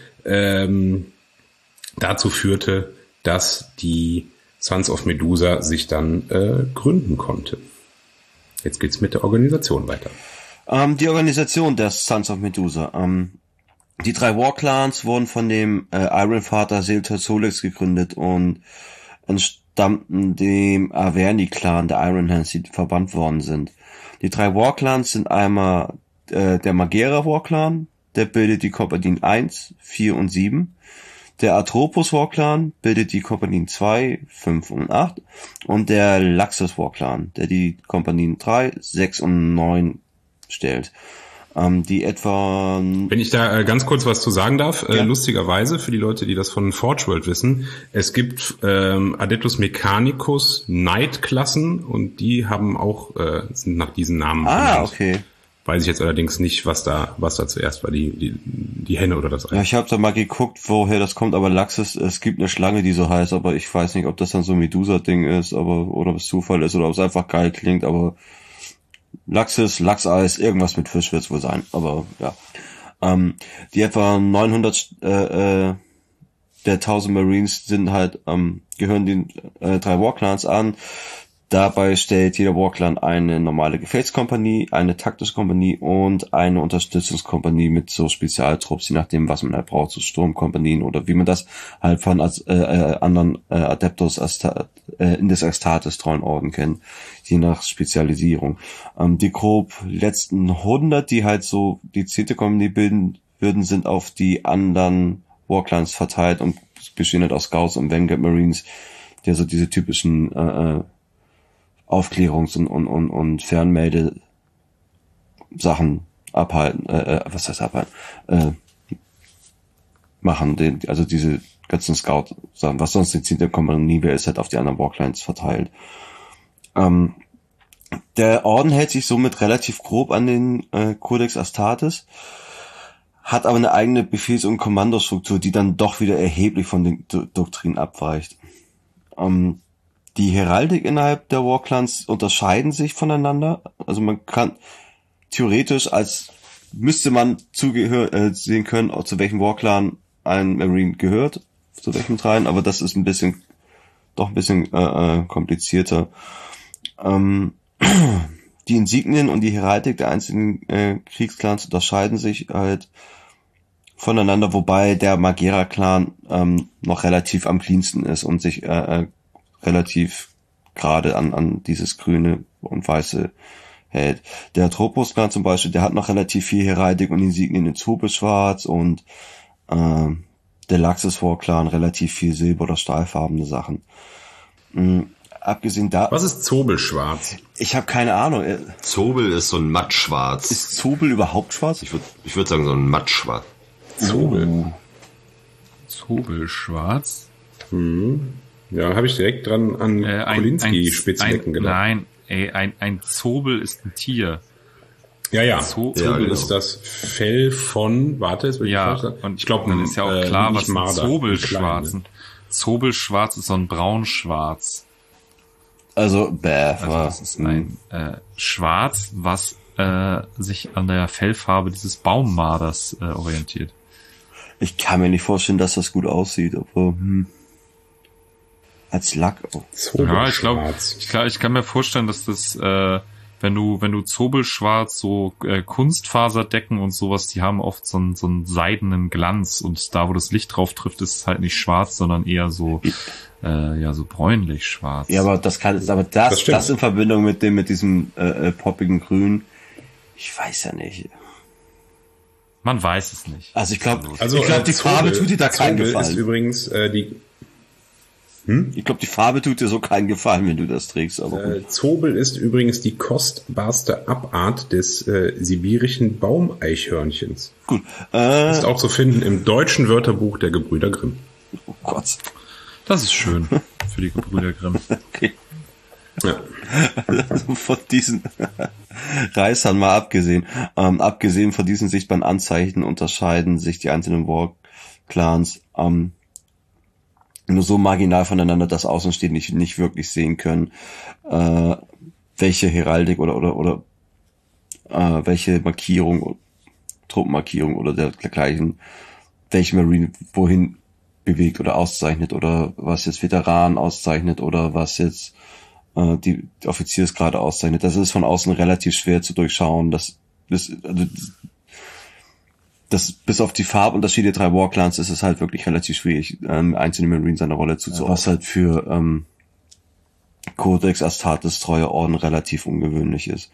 dazu führte, dass die Sons of Medusa sich dann gründen konnte. Jetzt geht's mit der Organisation weiter. Die Organisation der Sons of Medusa. Die 3 War-Clans wurden von dem Ironvater Seelter Solex gegründet und entstammten dem Averni-Clan der Iron Hands, die verbannt worden sind. Die 3 War-Clans sind einmal der Magera War-Clan, der bildet die Kompanien 1, 4 und 7. Der Atropos War-Clan bildet die Kompanien 2, 5 und 8 und der Laxus War-Clan, der die Kompanien 3, 6 und 9 stellt. Die etwa... Wenn ich da ganz kurz was zu sagen darf, ja. Lustigerweise für die Leute, die das von Forge World wissen, es gibt Adeptus Mechanicus Knight-Klassen und die haben auch sind nach diesen Namen benannt. Okay. Weiß ich jetzt allerdings nicht, was da zuerst war, die Henne oder das Ei. Ja, ich habe da mal geguckt, woher das kommt, aber Laxus, es gibt eine Schlange, die so heißt, aber ich weiß nicht, ob das dann so ein Medusa-Ding ist, oder ob es Zufall ist, oder ob es einfach geil klingt, aber Laxus, Lachseis, irgendwas mit Fisch wird's wohl sein, aber ja. Die etwa 900 der 1000 Marines sind halt, gehören den 3 War-Clans an. Dabei stellt jeder War-Clan eine normale Gefechtskompanie, eine taktische Kompanie und eine Unterstützungskompanie mit so Spezialtrupps, je nachdem, was man halt braucht, so Sturmkompanien oder wie man das halt von anderen Adeptus Indes Astartes treuen Orden kennt, je nach Spezialisierung. Die grob letzten 100, die halt so die 10. Kompanie bilden würden, sind auf die anderen War-Clans verteilt und bestehen halt aus Scouts und Vanguard Marines, die also diese typischen Aufklärungs- und Fernmelde Sachen abhalten, was heißt abhalten, machen, also diese ganzen Scout-Sachen, was sonst die 10. Kompanie wäre, ist halt auf die anderen Warclans verteilt. Der Orden hält sich somit relativ grob an den Codex Astartes, hat aber eine eigene Befehls- und Kommandostruktur, die dann doch wieder erheblich von den Doktrinen abweicht. Die Heraldik innerhalb der Warclans unterscheiden sich voneinander. Also man kann theoretisch, als müsste man sehen können, zu welchem Warclan ein Marine gehört, zu welchem dreien, aber das ist ein bisschen komplizierter. Die Insignien und die Heraldik der einzelnen Kriegsclans unterscheiden sich halt voneinander, wobei der Magera-Clan noch relativ am cleansten ist und sich relativ gerade an dieses Grüne und Weiße hält. Der Tropos-Clan zum Beispiel, der hat noch relativ viel Heraldik und Insignien in Zobelschwarz und der Laxus-War-Clan relativ viel Silber- oder stahlfarbene Sachen. Abgesehen da... Was ist Zobelschwarz? Ich habe keine Ahnung. Zobel ist so ein Mattschwarz. Ist Zobel überhaupt schwarz? Ich würd sagen so ein Mattschwarz. Zobelschwarz? Ja, habe ich direkt dran an Kolinski-Spitzdecken gedacht. Nein, ein Zobel ist ein Tier. Ja. Zobel genau. ist das Fell von, jetzt will ich und ich glaube, dann ist ja auch klar, was ein Zobelschwarz ist. Ne? Zobelschwarz ist so ein Braunschwarz. Also das ist ein Schwarz, was sich an der Fellfarbe dieses Baummaders orientiert. Ich kann mir nicht vorstellen, dass das gut aussieht, aber als Lack. Ja, ich kann mir vorstellen, dass das, wenn du Zobelschwarz, so Kunstfaserdecken und sowas, die haben oft so einen seidenen Glanz und da, wo das Licht drauf trifft, ist es halt nicht schwarz, sondern eher so so bräunlich schwarz. Ja, aber das in Verbindung mit diesem poppigen Grün, ich weiß ja nicht. Man weiß es nicht. Also ich glaube, die Farbe tut dir da keinen Gefallen. Ist übrigens Ich glaube, die Farbe tut dir so keinen Gefallen, wenn du das trägst. Aber Zobel ist übrigens die kostbarste Abart des sibirischen Baumeichhörnchens. gut. Ist auch zu finden im deutschen Wörterbuch der Gebrüder Grimm. Oh Gott. Das ist schön für die Gebrüder Grimm. Okay. Ja. Von diesen Reißern mal abgesehen. Abgesehen von diesen sichtbaren Anzeichen unterscheiden sich die einzelnen War-Clans nur so marginal voneinander, dass Außenstehende nicht wirklich sehen können, welche Heraldik oder welche Markierung, Truppenmarkierung oder dergleichen, welche Marine wohin bewegt oder auszeichnet oder was jetzt Veteran auszeichnet oder was jetzt die Offiziersgrade auszeichnet. Das ist von außen relativ schwer zu durchschauen. Das bis auf die Farbunterschiede der 3 War-Clans ist es halt wirklich relativ schwierig, einzelne Marines seiner Rolle zuzuordnen. Was halt für Codex Astartes treue Orden relativ ungewöhnlich ist.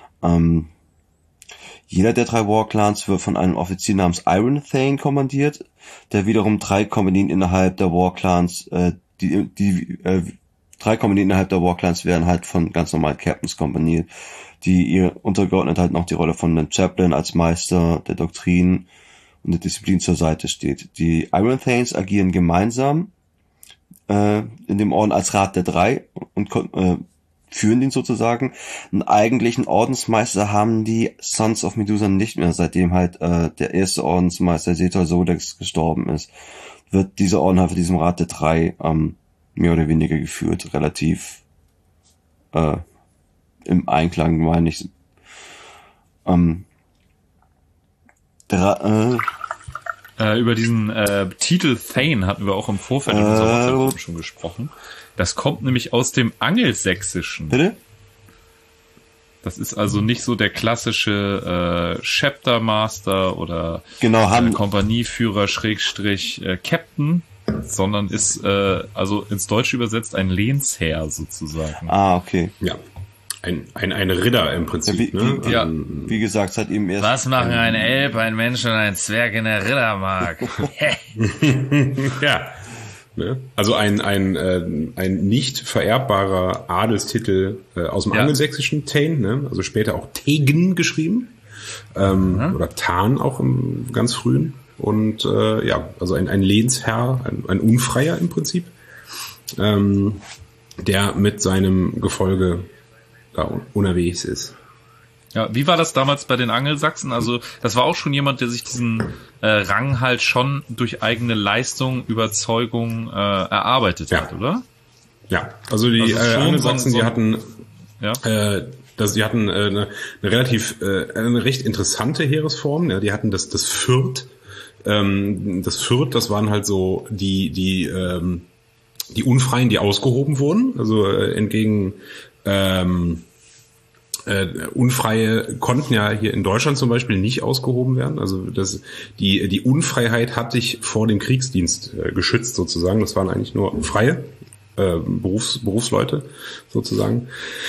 Jeder der 3 War-Clans wird von einem Offizier namens Iron Thane kommandiert, der wiederum 3 Kompanien innerhalb der War-Clans, die 3 Kompanien innerhalb der War-Clans werden halt von ganz normalen Captains kompaniert, die ihr untergeordnet halt noch die Rolle von einem Chaplain als Meister der Doktrin und der Disziplin zur Seite steht. Die Iron Thanes agieren gemeinsam in dem Orden als Rat der 3 und führen den sozusagen. Einen eigentlichen Ordensmeister haben die Sons of Medusa nicht mehr, seitdem halt der erste Ordensmeister Setor Sodex gestorben ist. Wird dieser Orden halt für diesem Rat der 3 mehr oder weniger geführt, relativ im Einklang, meine ich. Über diesen Titel Thane hatten wir auch im Vorfeld in unserer WhatsApp schon gesprochen. Das kommt nämlich aus dem Angelsächsischen. Bitte? Das ist also nicht so der klassische Chapter Master oder Kompanieführer / Captain, sondern ist also ins Deutsche übersetzt ein Lehnsherr sozusagen. Ah, okay. Ja. Ein Ritter im Prinzip. Wie gesagt, seit ihm erst. Was machen ein Elb, ein Mensch und ein Zwerg in der Rittermark? Ja. Also ein nicht vererbbarer Adelstitel aus dem Angelsächsischen, Thane, ne? Also später auch Tegen geschrieben. Oder Tan auch im ganz frühen. Und also ein Lehnsherr, ein Unfreier im Prinzip, der mit seinem Gefolge da unterwegs ist. Ja, wie war das damals bei den Angelsachsen? Also das war auch schon jemand, der sich diesen Rang halt schon durch eigene Leistung, Überzeugung erarbeitet hat, oder? Ja, also die Angelsachsen, die hatten die hatten eine recht interessante Heeresform. Ja, die hatten das Fürth. Das Fürth, das waren halt so die Unfreien, die ausgehoben wurden. Also entgegen Unfreie konnten ja hier in Deutschland zum Beispiel nicht ausgehoben werden. Also die Unfreiheit hat dich vor dem Kriegsdienst geschützt sozusagen. Das waren eigentlich nur freie Berufsleute sozusagen.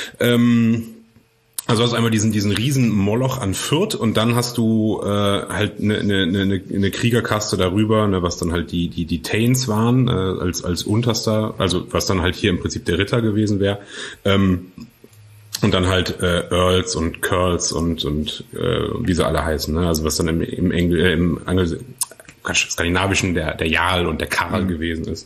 Also hast du einmal diesen riesen Moloch an Fürth und dann hast du halt eine Kriegerkaste darüber, ne, was dann halt die Thanes waren als unterster, also was dann halt hier im Prinzip der Ritter gewesen wäre. Und dann halt Earls und Curls und wie sie alle heißen, ne? Also was dann im skandinavischen der Jarl und der Karl gewesen ist.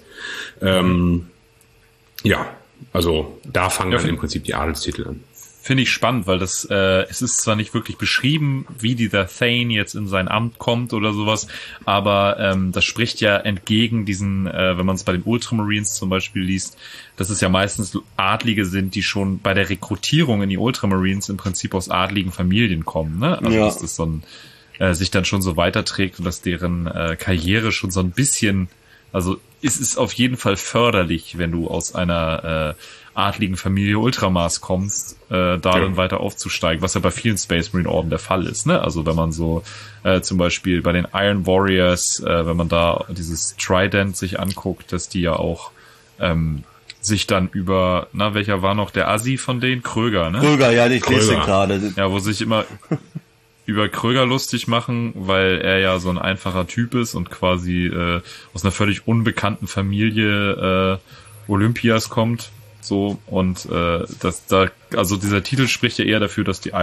Ja, also da fangen dann im Prinzip die Adelstitel an. Finde ich spannend, weil das es ist zwar nicht wirklich beschrieben, wie dieser Thane jetzt in sein Amt kommt oder sowas, aber das spricht ja entgegen diesen, wenn man es bei den Ultramarines zum Beispiel liest, dass es ja meistens Adlige sind, die schon bei der Rekrutierung in die Ultramarines im Prinzip aus adligen Familien kommen, ne? Also dass das so ein sich dann schon so weiterträgt und dass deren Karriere schon so ein bisschen, also es ist auf jeden Fall förderlich, wenn du aus einer adligen Familie Ultramars kommst, dann weiter aufzusteigen, was ja bei vielen Space Marine Orden der Fall ist, ne? Also wenn man so zum Beispiel bei den Iron Warriors, wenn man da dieses Trident sich anguckt, dass die ja auch sich dann über, welcher war noch der Assi von denen? Kröger, ne? Kröger, ja, ich lese gerade. Ja, wo sich immer über Kröger lustig machen, weil er ja so ein einfacher Typ ist und quasi aus einer völlig unbekannten Familie Olympias kommt. So, und also dieser Titel spricht ja eher dafür, dass die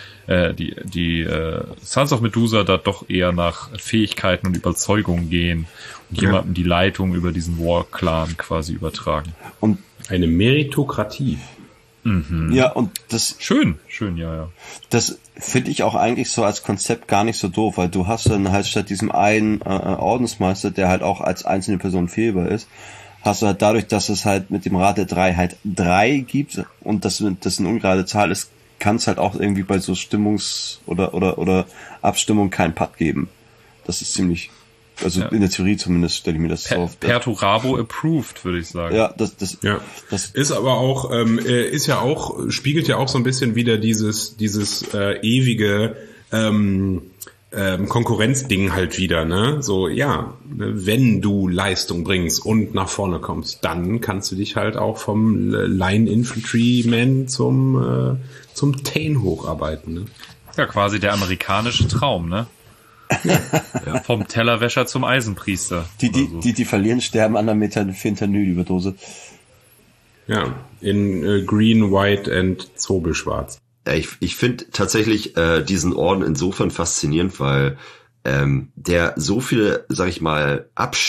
die Sons of Medusa da doch eher nach Fähigkeiten und Überzeugungen gehen und jemandem die Leitung über diesen War-Clan quasi übertragen. Und eine Meritokratie. Mhm. Ja, und das... Schön, ja. Das finde ich auch eigentlich so als Konzept gar nicht so doof, weil du hast dann halt statt diesem einen Ordensmeister, der halt auch als einzelne Person fehlbar ist, hast du halt dadurch, dass es halt mit dem Rat der 3 halt 3 gibt und das eine ungerade Zahl ist, kann es halt auch irgendwie bei so Stimmungs- oder Abstimmung keinen Putt geben. Das ist ziemlich, also in der Theorie zumindest stelle ich mir das so auf. Perturabo approved, würde ich sagen. Ja, das ist aber auch, spiegelt ja auch so ein bisschen wieder dieses ewige, Konkurrenzding halt wieder, ne? So, ja, wenn du Leistung bringst und nach vorne kommst, dann kannst du dich halt auch vom Line Infantryman zum Thane hocharbeiten, ne? Ja, quasi der amerikanische Traum, ne? Ja. Vom Tellerwäscher zum Eisenpriester. Die verlieren, sterben an der Fentanyl-Überdose. Ja, in Green, White and Zobelschwarz. Ich finde tatsächlich diesen Orden insofern faszinierend, weil der so viele, sag ich mal,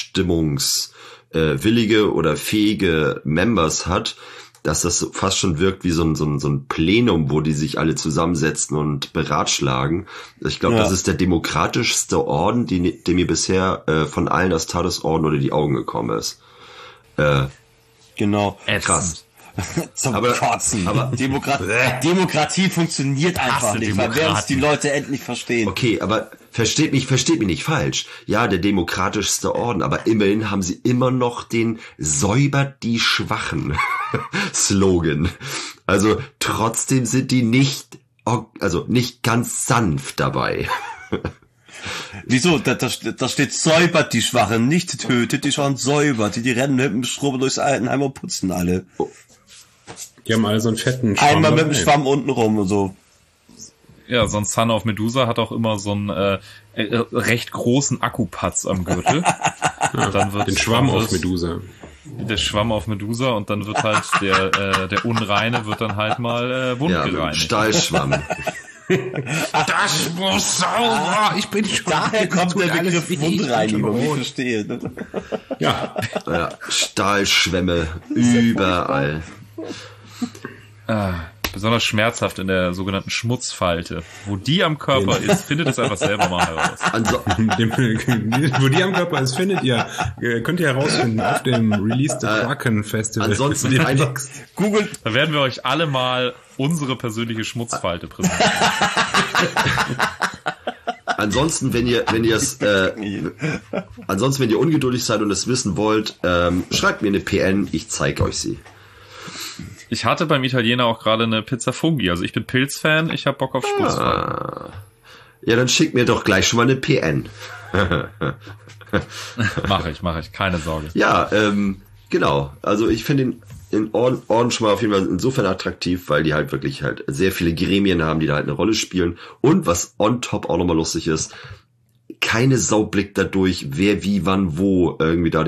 abstimmungswillige oder fähige Members hat, dass das fast schon wirkt wie so ein Plenum, wo die sich alle zusammensetzen und beratschlagen. Ich glaube, das ist der demokratischste Orden, dem mir bisher von allen Astartes-Orden unter die Augen gekommen ist. Genau. Krass. Zum Kotzen. Aber Demokratie funktioniert einfach nicht, weil werden es die Leute endlich verstehen. Okay, aber versteht mich nicht falsch. Ja, der demokratischste Orden, aber immerhin haben sie immer noch den säubert die Schwachen Slogan. Also trotzdem sind die nicht ganz sanft dabei. Wieso? Da steht säubert die Schwachen, nicht tötet die Schwachen, säubert. Die rennen mit dem Schrubber durchs Altenheim und putzen alle. Die haben alle so einen fetten Schwamm. Einmal mit dem Schwamm unten rum und so. Ja, so ein Son of Medusa hat auch immer so einen recht großen Akkupatz am Gürtel. Dann wird den Schwamm auf Medusa. Der Schwamm auf Medusa und dann wird halt der Unreine wird dann halt mal wundgereinigt. Stahlschwamm. Das muss sauber. Ich bin schon. Daher kommt der Begriff Wundreinigung. Ich verstehe. Ja, Stahlschwämme überall. Besonders schmerzhaft in der sogenannten Schmutzfalte. Wo die am Körper ist, findet es einfach selber mal heraus. Wo die am Körper ist, könnt ihr herausfinden auf dem Release the Kraken Festival. Ansonsten Google. Da werden wir euch alle mal unsere persönliche Schmutzfalte präsentieren. Ansonsten, wenn ihr ungeduldig seid und es wissen wollt, schreibt mir eine PN, ich zeige euch sie. Ich hatte beim Italiener auch gerade eine Pizza Fungi. Also ich bin Pilzfan, ich habe Bock auf Spurzfrei. Ja, dann schick mir doch gleich schon mal eine PN. Mach ich, keine Sorge. Ja, genau. Also ich finde den Orden schon mal auf jeden Fall insofern attraktiv, weil die halt wirklich halt sehr viele Gremien haben, die da halt eine Rolle spielen. Und was on top auch nochmal lustig ist, keine Sau blickt dadurch, wer wie wann wo irgendwie da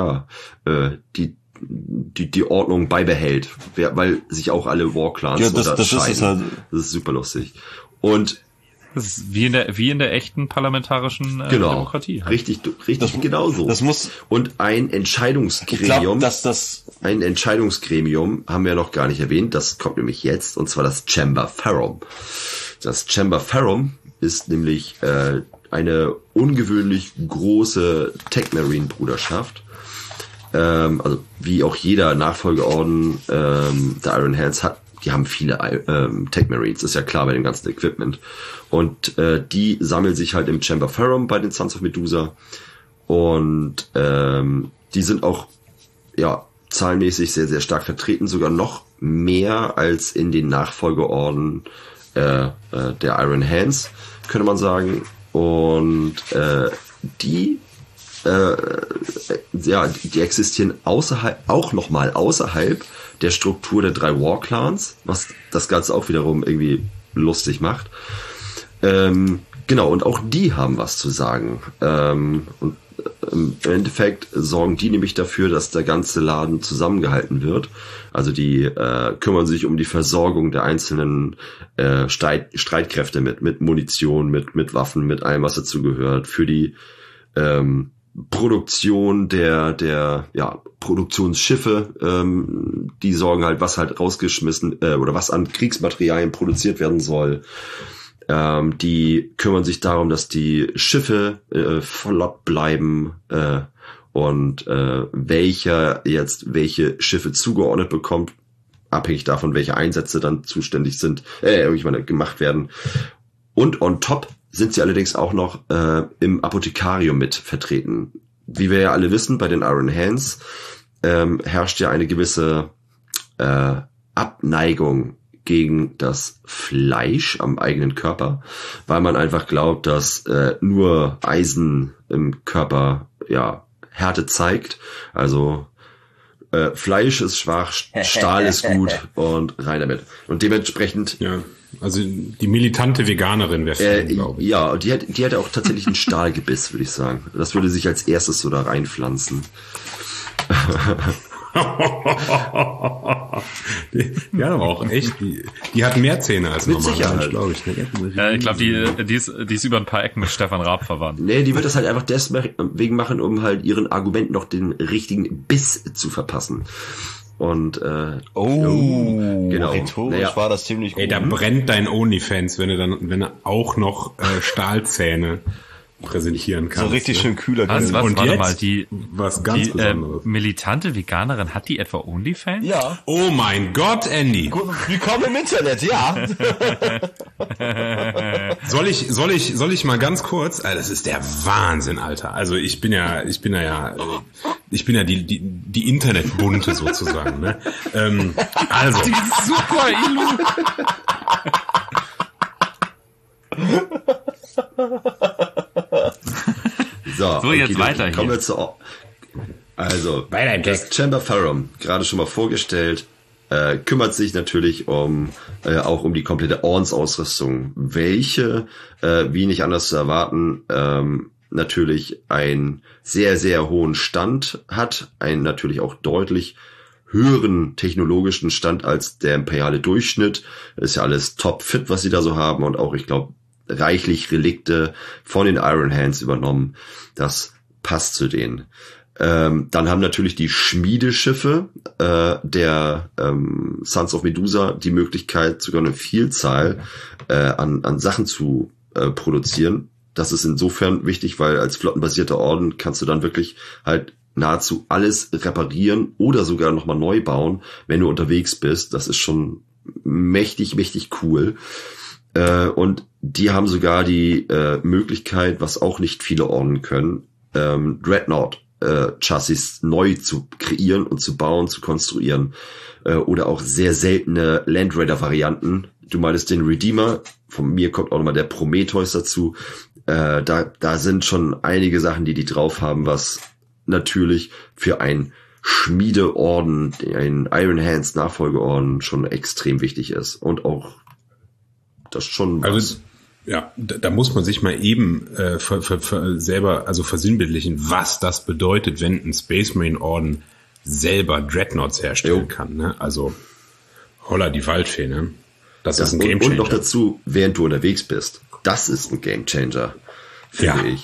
die Ordnung beibehält, weil sich auch alle Warclans unterscheiden. Das ist super lustig. Und das ist wie in der echten parlamentarischen Demokratie. Halt. Richtig genauso. Das muss und ein Entscheidungsgremium. Ein Entscheidungsgremium haben wir noch gar nicht erwähnt. Das kommt nämlich jetzt, und zwar das Chamber Ferrum. Das Chamber Ferrum ist nämlich eine ungewöhnlich große Tech-Marine-Bruderschaft. Also wie auch jeder Nachfolgeorden der Iron Hands hat, die haben viele Tech-Marines, ist ja klar bei dem ganzen Equipment. Und die sammeln sich halt im Chamber Ferrum bei den Sons of Medusa. Und die sind auch zahlenmäßig sehr, sehr stark vertreten, sogar noch mehr als in den Nachfolgeorden der Iron Hands, könnte man sagen. Und die existieren außerhalb der Struktur der 3 Warclans, was das Ganze auch wiederum irgendwie lustig macht. Genau, und auch die haben was zu sagen. Und im Endeffekt sorgen die nämlich dafür, dass der ganze Laden zusammengehalten wird. Also die kümmern sich um die Versorgung der einzelnen Streitkräfte mit Munition, mit Waffen, mit allem, was dazu gehört, für die Produktion der Produktionsschiffe, die sorgen halt, was halt rausgeschmissen oder was an Kriegsmaterialien produziert werden soll. Die kümmern sich darum, dass die Schiffe flott bleiben und welche Schiffe zugeordnet bekommt, abhängig davon, welche Einsätze dann zuständig sind, gemacht werden. Und on top sind sie allerdings auch noch im Apothekarium mit vertreten. Wie wir ja alle wissen, bei den Iron Hands herrscht ja eine gewisse Abneigung gegen das Fleisch am eigenen Körper, weil man einfach glaubt, dass nur Eisen im Körper Härte zeigt. Also Fleisch ist schwach, Stahl ist gut und rein damit. Und dementsprechend... Ja, also die militante Veganerin wäre glaube ich. Ja, die hätte auch tatsächlich ein Stahlgebiss, würde ich sagen. Das würde sich als erstes so da reinpflanzen. Die hat aber auch echt, die hat mehr Zähne als normal Mensch, glaube ich. Ich glaube, die ist über ein paar Ecken mit Stefan Raab verwandt. Nee, die wird das halt einfach deswegen machen, um halt ihren Argumenten noch den richtigen Biss zu verpassen. Und genau. Rhetorisch war das ziemlich gut. Ey, da brennt dein OnlyFans, wenn du auch noch Stahlzähne präsentieren kannst. So richtig schön kühler. Und warte jetzt mal, die Besonderes. militante Veganerin, hat die etwa OnlyFans? Ja. Oh mein Gott, Andy. Willkommen im Internet, ja. Soll ich mal ganz kurz, das ist der Wahnsinn, Alter. Also ich bin ja die Internetbunte sozusagen, ne? Also. Die ist super, Ilu. So, jetzt weiter hier. Kommen wir das Chamber Ferrum, gerade schon mal vorgestellt, kümmert sich natürlich auch um die komplette Ordensausrüstung, welche, wie nicht anders zu erwarten, natürlich einen sehr, sehr hohen Stand hat, einen natürlich auch deutlich höheren technologischen Stand als der imperiale Durchschnitt. Das ist ja alles top fit, was sie da so haben, und auch, ich glaube, reichlich Relikte von den Iron Hands übernommen. Das passt zu denen. Dann haben natürlich die Schmiedeschiffe der Sons of Medusa die Möglichkeit, sogar eine Vielzahl an Sachen zu produzieren. Das ist insofern wichtig, weil als flottenbasierter Orden kannst du dann wirklich halt nahezu alles reparieren oder sogar nochmal neu bauen, wenn du unterwegs bist. Das ist schon mächtig, mächtig cool. Und die haben sogar die Möglichkeit, was auch nicht viele Orden können, Dreadnought Chassis neu zu kreieren und zu bauen, zu konstruieren. Oder auch sehr seltene Land Raider Varianten. Du meintest den Redeemer, von mir kommt auch nochmal der Prometheus dazu. Da sind schon einige Sachen, die drauf haben, was natürlich für ein Schmiedeorden, ein Iron Hands Nachfolgeorden schon extrem wichtig ist. Und auch das schon was. Also, ja, da muss man sich mal eben selber versinnbildlichen, was das bedeutet, wenn ein Space Marine Orden selber Dreadnoughts herstellen kann. Ne? Also holla die Waldfee, ne? Das ist ein Gamechanger. Und noch dazu, während du unterwegs bist. Das ist ein Gamechanger, finde ich.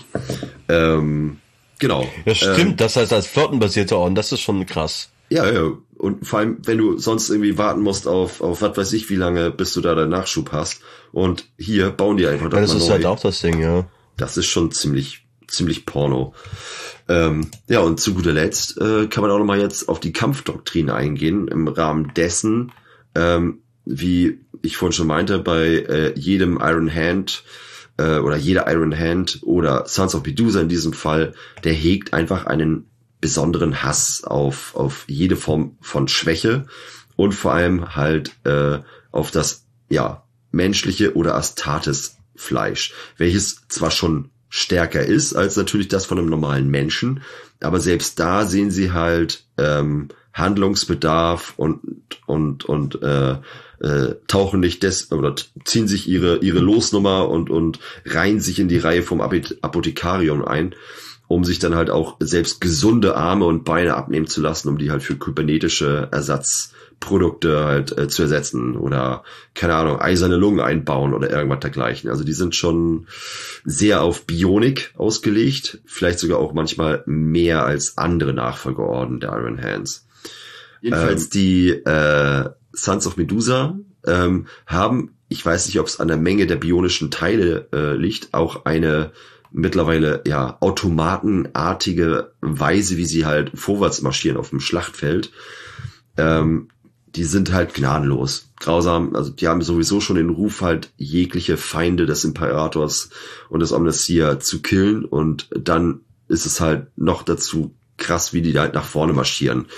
Genau. Das stimmt, das heißt als flottenbasierter Orden, das ist schon krass. Ja. Und vor allem, wenn du sonst irgendwie warten musst auf was weiß ich wie lange, bis du da deinen Nachschub hast. Und hier bauen die einfach das ist neu. Halt auch das Ding, ja. Das ist schon ziemlich Porno. Ja, und zu guter Letzt kann man auch nochmal jetzt auf die Kampfdoktrin eingehen, im Rahmen dessen, wie ich vorhin schon meinte, bei jedem Iron Hand oder jeder Iron Hand oder Sons of Medusa in diesem Fall, der hegt einfach einen besonderen Hass auf jede Form von Schwäche und vor allem halt auf das menschliche oder Astartes-Fleisch, welches zwar schon stärker ist als natürlich das von einem normalen Menschen, aber selbst da sehen sie halt Handlungsbedarf und tauchen nicht oder ziehen sich ihre Losnummer und reihen sich in die Reihe vom Apothekarium ein, um sich dann halt auch selbst gesunde Arme und Beine abnehmen zu lassen, um die halt für kybernetische Ersatzprodukte halt zu ersetzen oder, keine Ahnung, eiserne Lungen einbauen oder irgendwas dergleichen. Also die sind schon sehr auf Bionik ausgelegt, vielleicht sogar auch manchmal mehr als andere Nachfolgeorden der Iron Hands. Jedenfalls die Sons of Medusa haben, ich weiß nicht, ob es an der Menge der bionischen Teile liegt, auch eine mittlerweile automatenartige Weise, wie sie halt vorwärts marschieren auf dem Schlachtfeld. Die sind halt gnadenlos, grausam, also die haben sowieso schon den Ruf, halt jegliche Feinde des Imperators und des Omnissiah zu killen, und dann ist es halt noch dazu krass, wie die halt nach vorne marschieren.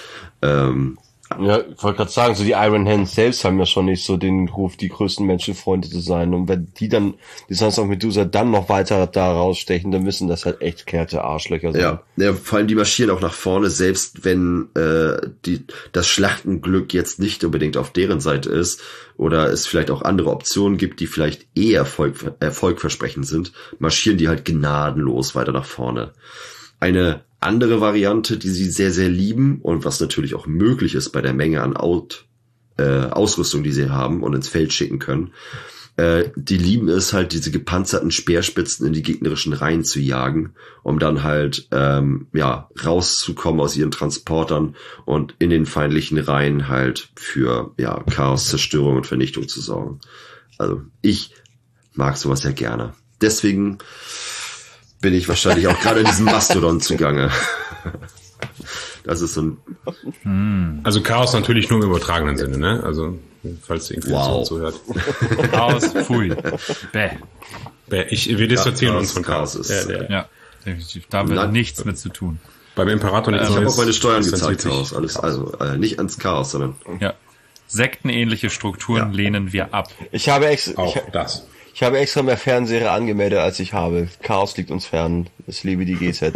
Ja, ich wollte gerade sagen, so die Iron Hands selbst haben ja schon nicht so den Ruf, die größten Menschenfreunde zu sein. Und wenn die Sons of Medusa dann noch weiter da rausstechen, dann müssen das halt echt kehrte Arschlöcher sein. Ja, vor allem die marschieren auch nach vorne, selbst wenn das Schlachtenglück jetzt nicht unbedingt auf deren Seite ist oder es vielleicht auch andere Optionen gibt, die vielleicht eher erfolgversprechend sind, marschieren die halt gnadenlos weiter nach vorne. Eine andere Variante, die sie sehr, sehr lieben und was natürlich auch möglich ist bei der Menge an Ausrüstung, die sie haben und ins Feld schicken können, die lieben es halt, diese gepanzerten Speerspitzen in die gegnerischen Reihen zu jagen, um dann halt rauszukommen aus ihren Transportern und in den feindlichen Reihen halt für Chaos, Zerstörung und Vernichtung zu sorgen. Also ich mag sowas ja gerne. Deswegen bin ich wahrscheinlich auch gerade in diesem Mastodon zugange. Das ist so ein... Also Chaos natürlich nur im übertragenen Sinne, ne? Also, falls die Inquisition zuhört. Chaos, pfui. Bäh. Wir dissoziieren uns von Chaos. Ja, definitiv. Da haben wir nichts mit zu tun. Beim Imperator nichts Ich habe Neues. auch meine Steuern gezahlt, Chaos. Alles, also nicht ans Chaos, sondern... Ja. Sektenähnliche Strukturen lehnen wir ab. Ich habe extra mehr Fernseher angemeldet, als ich habe. Chaos liegt uns fern. Ich liebe die GZ.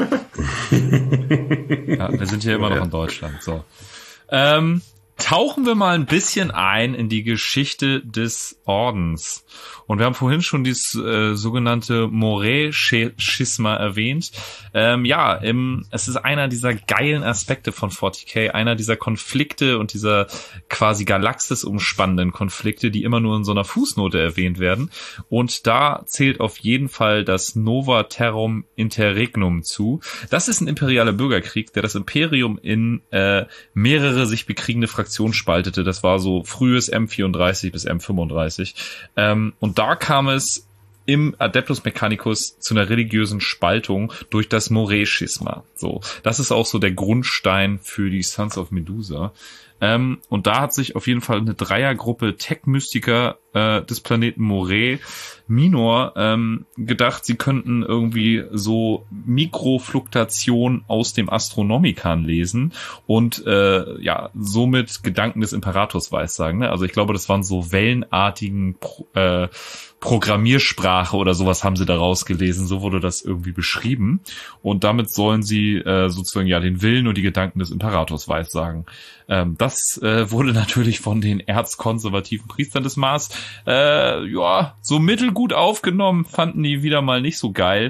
Ja, wir sind hier immer noch in Deutschland. So. Tauchen wir mal ein bisschen ein in die Geschichte des Ordens. Und wir haben vorhin schon dieses sogenannte Moray-Schisma erwähnt. Es ist einer dieser geilen Aspekte von 40k, einer dieser Konflikte und dieser quasi Galaxis umspannenden Konflikte, die immer nur in so einer Fußnote erwähnt werden. Und da zählt auf jeden Fall das Nova Terrum Interregnum zu. Das ist ein imperialer Bürgerkrieg, der das Imperium in mehrere sich bekriegende Fraktionen spaltete. Das war so frühes M34 bis M35. Und da kam es im Adeptus Mechanicus zu einer religiösen Spaltung durch das Moray-Schisma. So, das ist auch so der Grundstein für die Sons of Medusa. Und da hat sich auf jeden Fall eine Dreiergruppe Tech-Mystiker des Planeten Moray Minor gedacht, sie könnten irgendwie so Mikrofluktuation aus dem Astronomikan lesen und somit Gedanken des Imperators weissagen. Ne? Also ich glaube, das waren so wellenartigen Programmiersprache oder sowas haben sie da rausgelesen, so wurde das irgendwie beschrieben. Und damit sollen sie sozusagen den Willen und die Gedanken des Imperators weissagen. Das wurde natürlich von den erzkonservativen Priestern des Mars so mittelgut aufgenommen, fanden die wieder mal nicht so geil.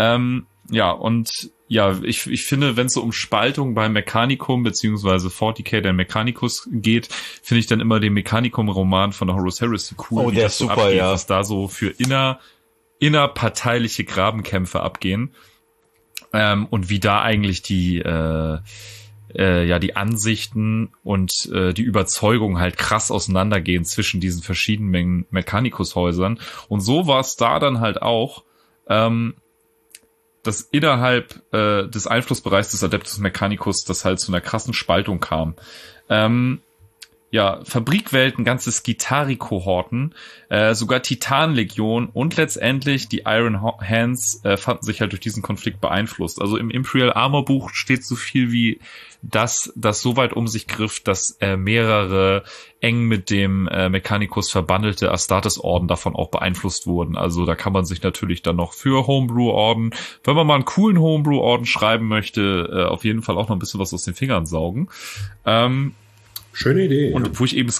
Ich finde, wenn es so um Spaltung beim Mechanicum beziehungsweise 40k der Mechanicus geht, finde ich dann immer den Mechanicum-Roman von der Horus Heresy cool. Oh, der ist super, abgeht, ja. Was da so für innerparteiliche Grabenkämpfe abgehen. Und wie da eigentlich die Ansichten und die Überzeugung halt krass auseinandergehen zwischen diesen verschiedenen Mechanicus-Häusern. Und so war es da dann halt auch, dass innerhalb des Einflussbereichs des Adeptus Mechanicus das halt zu einer krassen Spaltung kam. Fabrikwelten, ganze Skitari-Kohorten, sogar Titanlegion und letztendlich die Iron Hands fanden sich halt durch diesen Konflikt beeinflusst. Also im Imperial Armor Buch steht so viel wie, dass das so weit um sich griff, dass mehrere eng mit dem Mechanicus verbandelte Astartes-Orden davon auch beeinflusst wurden. Also da kann man sich natürlich dann noch für Homebrew-Orden, wenn man mal einen coolen Homebrew-Orden schreiben möchte, auf jeden Fall auch noch ein bisschen was aus den Fingern saugen. Schöne Idee. Und wo ich eben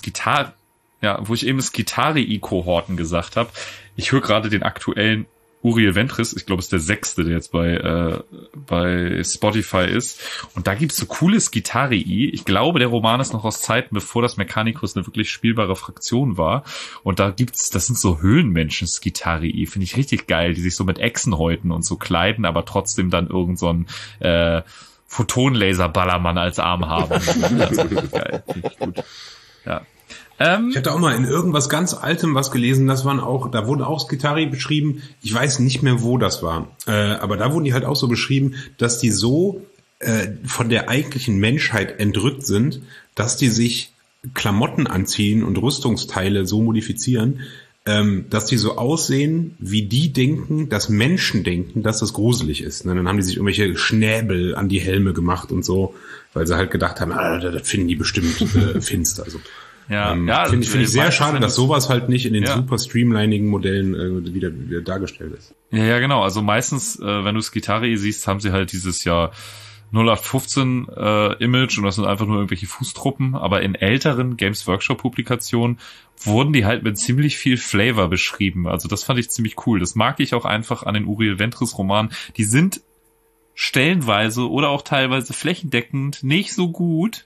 Skitari-Kohorten gesagt habe, ich höre gerade den aktuellen Uriel Ventris, ich glaube, es ist der 6., der jetzt bei Spotify ist. Und da gibt's so coole Skitarii. Ich glaube, der Roman ist noch aus Zeiten, bevor das Mechanicus eine wirklich spielbare Fraktion war. Und das sind so Höhlenmenschen Skitarii. Finde ich richtig geil, die sich so mit Echsen häuten und so kleiden, aber trotzdem dann irgend so ein Photonlaser-Ballermann als Arm haben. Das ist geil. Finde ich gut. Ja. Ich hatte auch mal in irgendwas ganz Altem was gelesen, da wurden auch Skitari beschrieben, ich weiß nicht mehr, wo das war, aber da wurden die halt auch so beschrieben, dass die so von der eigentlichen Menschheit entrückt sind, dass die sich Klamotten anziehen und Rüstungsteile so modifizieren, dass die so aussehen, wie die denken, dass Menschen denken, dass das gruselig ist. Ne? Dann haben die sich irgendwelche Schnäbel an die Helme gemacht und so, weil sie halt gedacht haben, das finden die bestimmt finster. Also, finde ich sehr schade, dass sowas halt nicht in den super streamlinigen Modellen wieder dargestellt ist. Ja, genau. Also meistens, wenn du Skitari siehst, haben sie halt dieses Jahr 0815 Image und das sind einfach nur irgendwelche Fußtruppen, aber in älteren Games Workshop Publikationen wurden die halt mit ziemlich viel Flavor beschrieben. Also das fand ich ziemlich cool. Das mag ich auch einfach an den Uriel Ventris Romanen. Die sind stellenweise oder auch teilweise flächendeckend nicht so gut,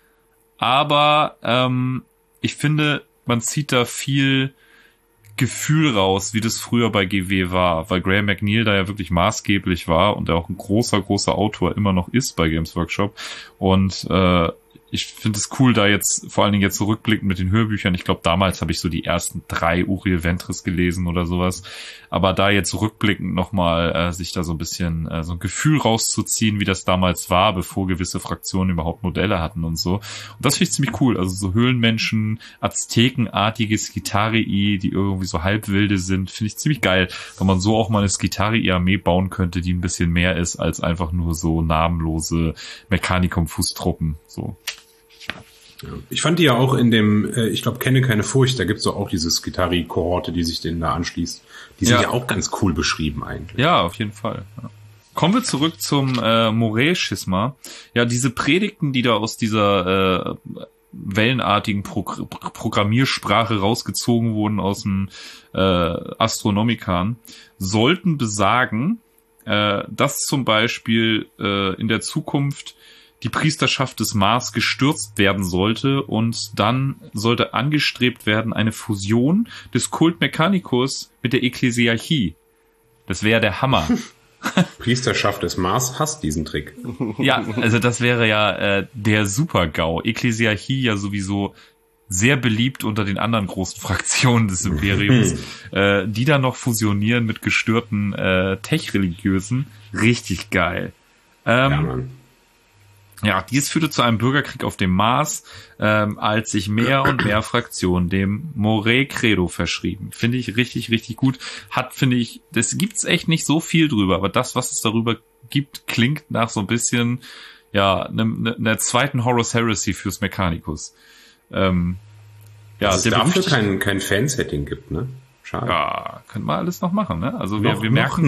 aber ich finde, man zieht da viel Gefühl raus, wie das früher bei GW war, weil Graham McNeil da ja wirklich maßgeblich war und er auch ein großer Autor immer noch ist bei Games Workshop. Und ich finde es cool, da jetzt, vor allen Dingen jetzt zurückblickend mit den Hörbüchern, ich glaube, damals habe ich so die ersten 3 Uriel Ventris gelesen oder sowas, aber da jetzt rückblickend nochmal sich da so ein bisschen so ein Gefühl rauszuziehen, wie das damals war, bevor gewisse Fraktionen überhaupt Modelle hatten und so. Und das finde ich ziemlich cool, also so Höhlenmenschen, Aztekenartige Skitarii, die irgendwie so halbwilde sind, finde ich ziemlich geil, wenn man so auch mal eine Skitarii-Armee bauen könnte, die ein bisschen mehr ist als einfach nur so namenlose Mechanicum-Fußtruppen, so. Ja. Ich fand die ja auch in dem, ich glaube, Kenne keine Furcht, da gibt's doch auch diese Skitari-Kohorte, die sich denen da anschließt. Die sind ja auch ganz cool beschrieben eigentlich. Ja, auf jeden Fall. Ja. Kommen wir zurück zum Moray-Schisma. Ja, diese Predigten, die da aus dieser wellenartigen Programmiersprache rausgezogen wurden aus dem Astronomikan, sollten besagen, dass zum Beispiel in der Zukunft die Priesterschaft des Mars gestürzt werden sollte und dann sollte angestrebt werden eine Fusion des Kult Mechanicus mit der Ekklesiarchie. Das wäre der Hammer. Priesterschaft des Mars hasst diesen Trick. Ja, also das wäre ja der Super-GAU. Ekklesiarchie ja sowieso sehr beliebt unter den anderen großen Fraktionen des Imperiums, die dann noch fusionieren mit gestörten Tech-Religiösen. Richtig geil. Ja, Mann. Ja, dies führte zu einem Bürgerkrieg auf dem Mars, als sich mehr und mehr Fraktionen dem Moray-Credo verschrieben. Finde ich richtig, richtig gut. Das gibt's echt nicht so viel drüber, aber das, was es darüber gibt, klingt nach so ein bisschen, ja, einer zweiten Horus Heresy fürs Mechanicus. Dass es dafür kein Fansetting gibt, ne? Schade. Ja, können wir alles noch machen, ne? Also wir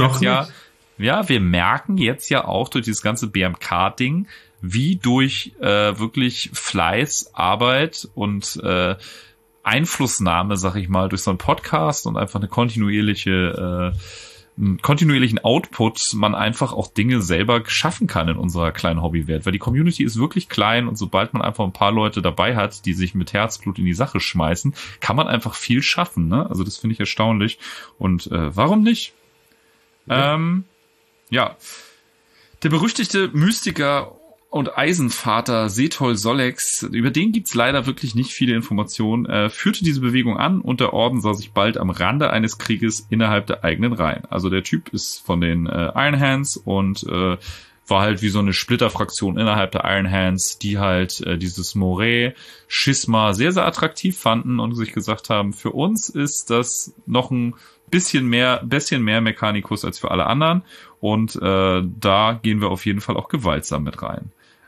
merken jetzt ja auch durch dieses ganze BMK-Ding, wie durch wirklich Fleiß, Arbeit und Einflussnahme, sag ich mal, durch so einen Podcast und einfach einen kontinuierlichen Output man einfach auch Dinge selber schaffen kann in unserer kleinen Hobbywelt, weil die Community ist wirklich klein und sobald man einfach ein paar Leute dabei hat, die sich mit Herzblut in die Sache schmeißen, kann man einfach viel schaffen, ne? Also das finde ich erstaunlich und warum nicht? Ja. Der berüchtigte Mystiker und Eisenvater Setol Sollex, über den gibt's leider wirklich nicht viele Informationen, führte diese Bewegung an und der Orden sah sich bald am Rande eines Krieges innerhalb der eigenen Reihen. Also der Typ ist von den Iron Hands und war halt wie so eine Splitterfraktion innerhalb der Iron Hands, die halt dieses Moray-Schisma sehr, sehr attraktiv fanden und sich gesagt haben, für uns ist das noch ein bisschen mehr Mechanicus als für alle anderen und da gehen wir auf jeden Fall auch gewaltsam mit rein.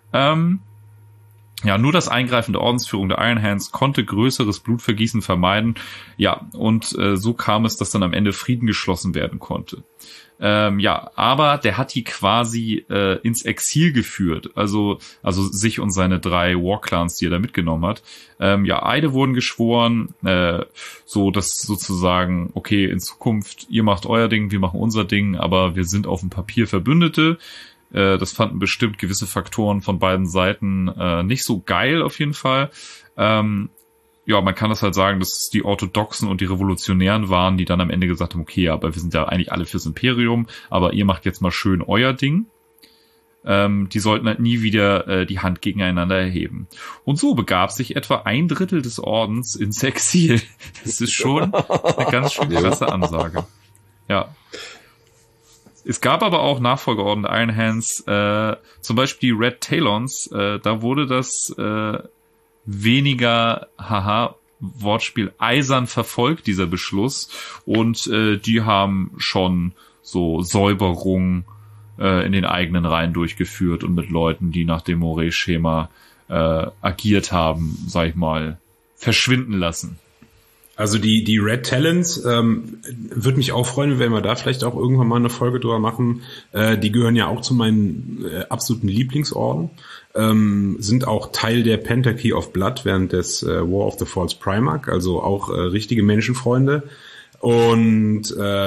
Nur das Eingreifen der Ordensführung der Iron Hands konnte größeres Blutvergießen vermeiden. Ja, und so kam es, dass dann am Ende Frieden geschlossen werden konnte. Aber der hat die quasi ins Exil geführt, also sich und seine 3 Warclans, die er da mitgenommen hat. Eide wurden geschworen, so dass sozusagen, okay, in Zukunft, ihr macht euer Ding, wir machen unser Ding, aber wir sind auf dem Papier Verbündete. Das fanden bestimmt gewisse Faktoren von beiden Seiten nicht so geil auf jeden Fall. Man kann das halt sagen, dass es die Orthodoxen und die Revolutionären waren, die dann am Ende gesagt haben, okay, aber wir sind ja eigentlich alle fürs Imperium, aber ihr macht jetzt mal schön euer Ding. Die sollten halt nie wieder die Hand gegeneinander erheben. Und so begab sich etwa 1/3 des Ordens ins Exil. Das ist schon eine ganz schön krasse Ansage. Ja. Es gab aber auch Nachfolgeorden der Iron Hands, zum Beispiel die Red Talons, da wurde das weniger, Wortspiel, eisern verfolgt, dieser Beschluss, und die haben schon so Säuberung in den eigenen Reihen durchgeführt und mit Leuten, die nach dem Moray-Schema agiert haben, sag ich mal, verschwinden lassen. Also die Red Talons, würde mich auch freuen, wenn wir da vielleicht auch irgendwann mal eine Folge drüber machen. Die gehören ja auch zu meinen absoluten Lieblingsorden, sind auch Teil der Pentarchy of Blood während des War of the False Primarch, also auch richtige Menschenfreunde. Und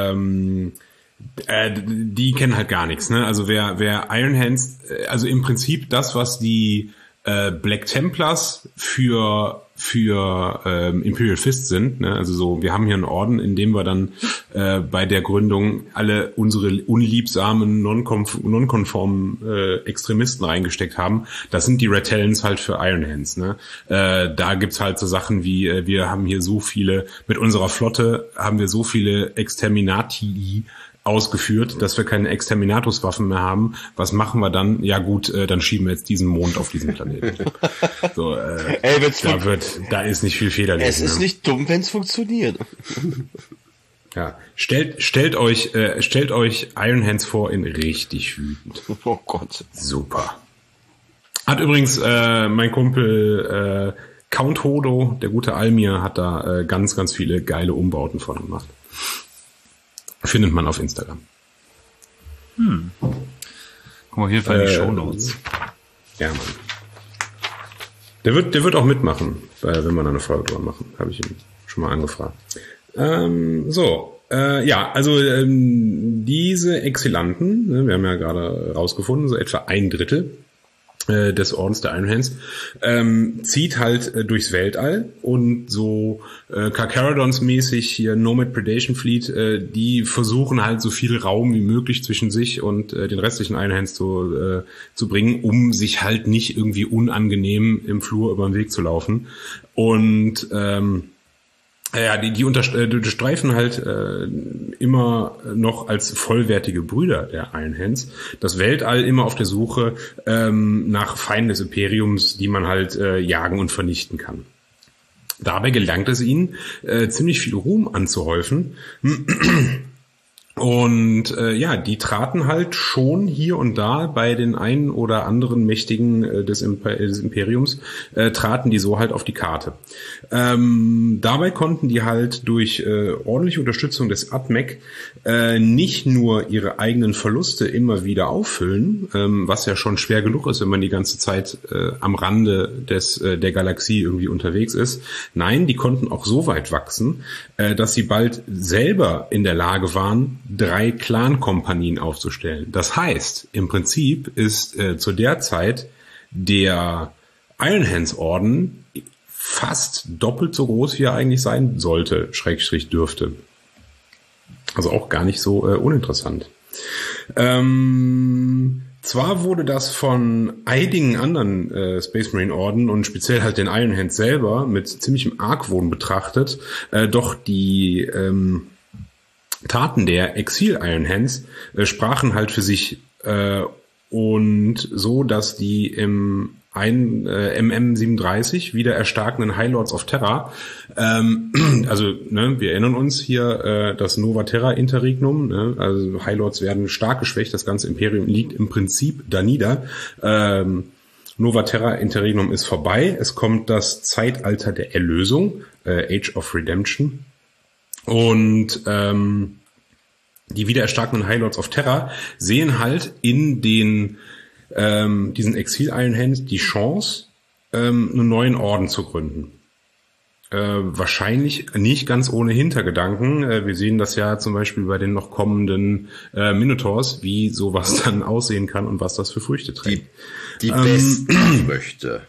die kennen halt gar nichts, ne? Also wer Iron Hands, also im Prinzip das, was die Black Templars für Imperial Fist sind, ne? Also so, wir haben hier einen Orden, in dem wir dann bei der Gründung alle unsere unliebsamen, nonkonformen Extremisten reingesteckt haben. Das sind die Red Talons halt für Iron Hands, ne? Da gibt's halt so Sachen wie, wir haben hier so viele, mit unserer Flotte haben wir so viele Exterminati ausgeführt, dass wir keine Exterminatuswaffen mehr haben. Was machen wir dann? Ja gut, dann schieben wir jetzt diesen Mond auf diesen Planeten. So, da ist nicht viel Fehlerlich. Es ist nicht dumm, wenn es funktioniert. Ja, stellt euch Iron Hands vor in richtig wütend. Oh Gott. Super. Hat übrigens mein Kumpel Count Hodo, der gute Almir, hat da ganz, ganz viele geile Umbauten von gemacht. Findet man auf Instagram. Guck mal, hier für die Shownotes. Ja, Mann. Der wird auch mitmachen, wenn wir da eine Folge drüber machen. Habe ich ihn schon mal angefragt. Diese Exilanten, ne, wir haben ja gerade rausgefunden, so etwa 1/3 des Ordens der Iron Hands, zieht halt durchs Weltall und so Carcharodons mäßig hier Nomad Predation Fleet, die versuchen halt so viel Raum wie möglich zwischen sich und den restlichen Iron Hands zu bringen, um sich halt nicht irgendwie unangenehm im Flur über den Weg zu laufen. Und Ja, die unterstreifen halt immer noch als vollwertige Brüder der Iron Hands das Weltall, immer auf der Suche nach Feinden des Imperiums, die man halt jagen und vernichten kann. Dabei gelangt es ihnen, ziemlich viel Ruhm anzuhäufen. Und die traten halt schon hier und da bei den einen oder anderen Mächtigen des Imperiums, traten die so halt auf die Karte. Dabei konnten die halt durch ordentliche Unterstützung des AdMech nicht nur ihre eigenen Verluste immer wieder auffüllen, was ja schon schwer genug ist, wenn man die ganze Zeit am Rande der Galaxie irgendwie unterwegs ist. Nein, die konnten auch so weit wachsen, dass sie bald selber in der Lage waren, 3 Clan-Kompanien aufzustellen. Das heißt, im Prinzip ist zu der Zeit der Iron Hands Orden fast doppelt so groß, wie er eigentlich sein sollte, / dürfte. Also auch gar nicht so uninteressant. Zwar wurde das von einigen anderen Space Marine Orden und speziell halt den Iron Hands selber mit ziemlichem Argwohn betrachtet, doch die Taten der Exil-Iron Hands sprachen halt für sich und so, dass die im MM37 wieder erstarkenden High Lords of Terra, wir erinnern uns hier das Nova Terra Interregnum, also High Lords werden stark geschwächt, das ganze Imperium liegt im Prinzip da nieder. Nova Terra Interregnum ist vorbei, es kommt das Zeitalter der Erlösung, Age of Redemption. Und die wieder erstarkenden High Lords of Terra sehen halt in diesen Exil-Iron Hands die Chance, einen neuen Orden zu gründen. Wahrscheinlich nicht ganz ohne Hintergedanken. Wir sehen das ja zum Beispiel bei den noch kommenden Minotaurs, wie sowas dann aussehen kann und was das für Früchte trägt. Die besten Früchte.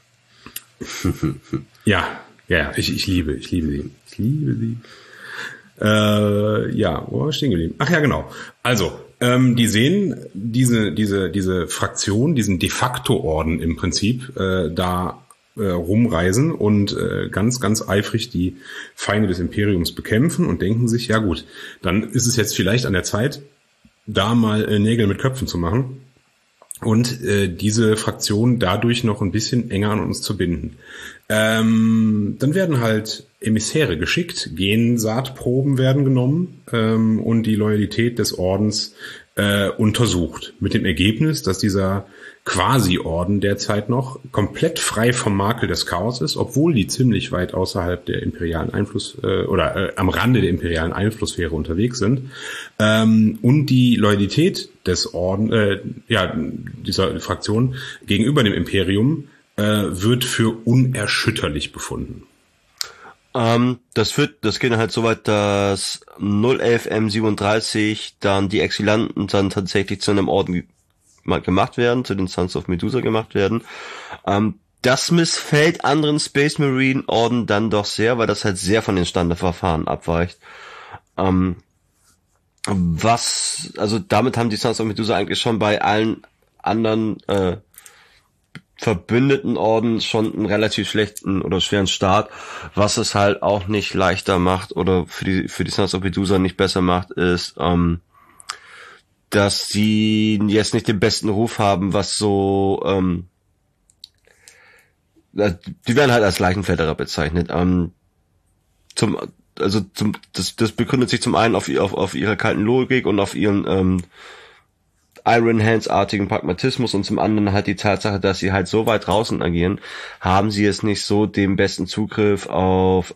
Ja, ich liebe sie. Wo war ich stehen geblieben? Ach ja, genau. Also, die sehen diese Fraktion, diesen de facto Orden im Prinzip, rumreisen und ganz, ganz eifrig die Feinde des Imperiums bekämpfen und denken sich, ja gut, dann ist es jetzt vielleicht an der Zeit, da mal Nägel mit Köpfen zu machen und diese Fraktion dadurch noch ein bisschen enger an uns zu binden. Dann werden halt Emissäre geschickt, Gensaatproben werden genommen und die Loyalität des Ordens untersucht. Mit dem Ergebnis, dass dieser Quasi-Orden derzeit noch komplett frei vom Makel des Chaos ist, obwohl die ziemlich weit außerhalb der imperialen Einfluss am Rande der imperialen Einflusssphäre unterwegs sind. Und die Loyalität des Orden, dieser Fraktion gegenüber dem Imperium wird für unerschütterlich befunden. Das geht halt so weit, dass 011 M37 dann die Exilanten dann tatsächlich zu einem Orden gemacht werden, zu den Sons of Medusa gemacht werden. Das missfällt anderen Space Marine Orden dann doch sehr, weil das halt sehr von den Standardverfahren abweicht. Damit haben die Sons of Medusa eigentlich schon bei allen anderen verbündeten Orden schon einen relativ schlechten oder schweren Start, was es halt auch nicht leichter macht oder für die Sons of Medusa nicht besser macht, ist, dass sie jetzt nicht den besten Ruf haben, was so, die werden halt als Leichenflatterer bezeichnet. Das begründet sich zum einen auf ihrer kalten Logik und auf ihren Iron Hands-artigen Pragmatismus und zum anderen halt die Tatsache, dass sie halt so weit draußen agieren, haben sie jetzt nicht so den besten Zugriff auf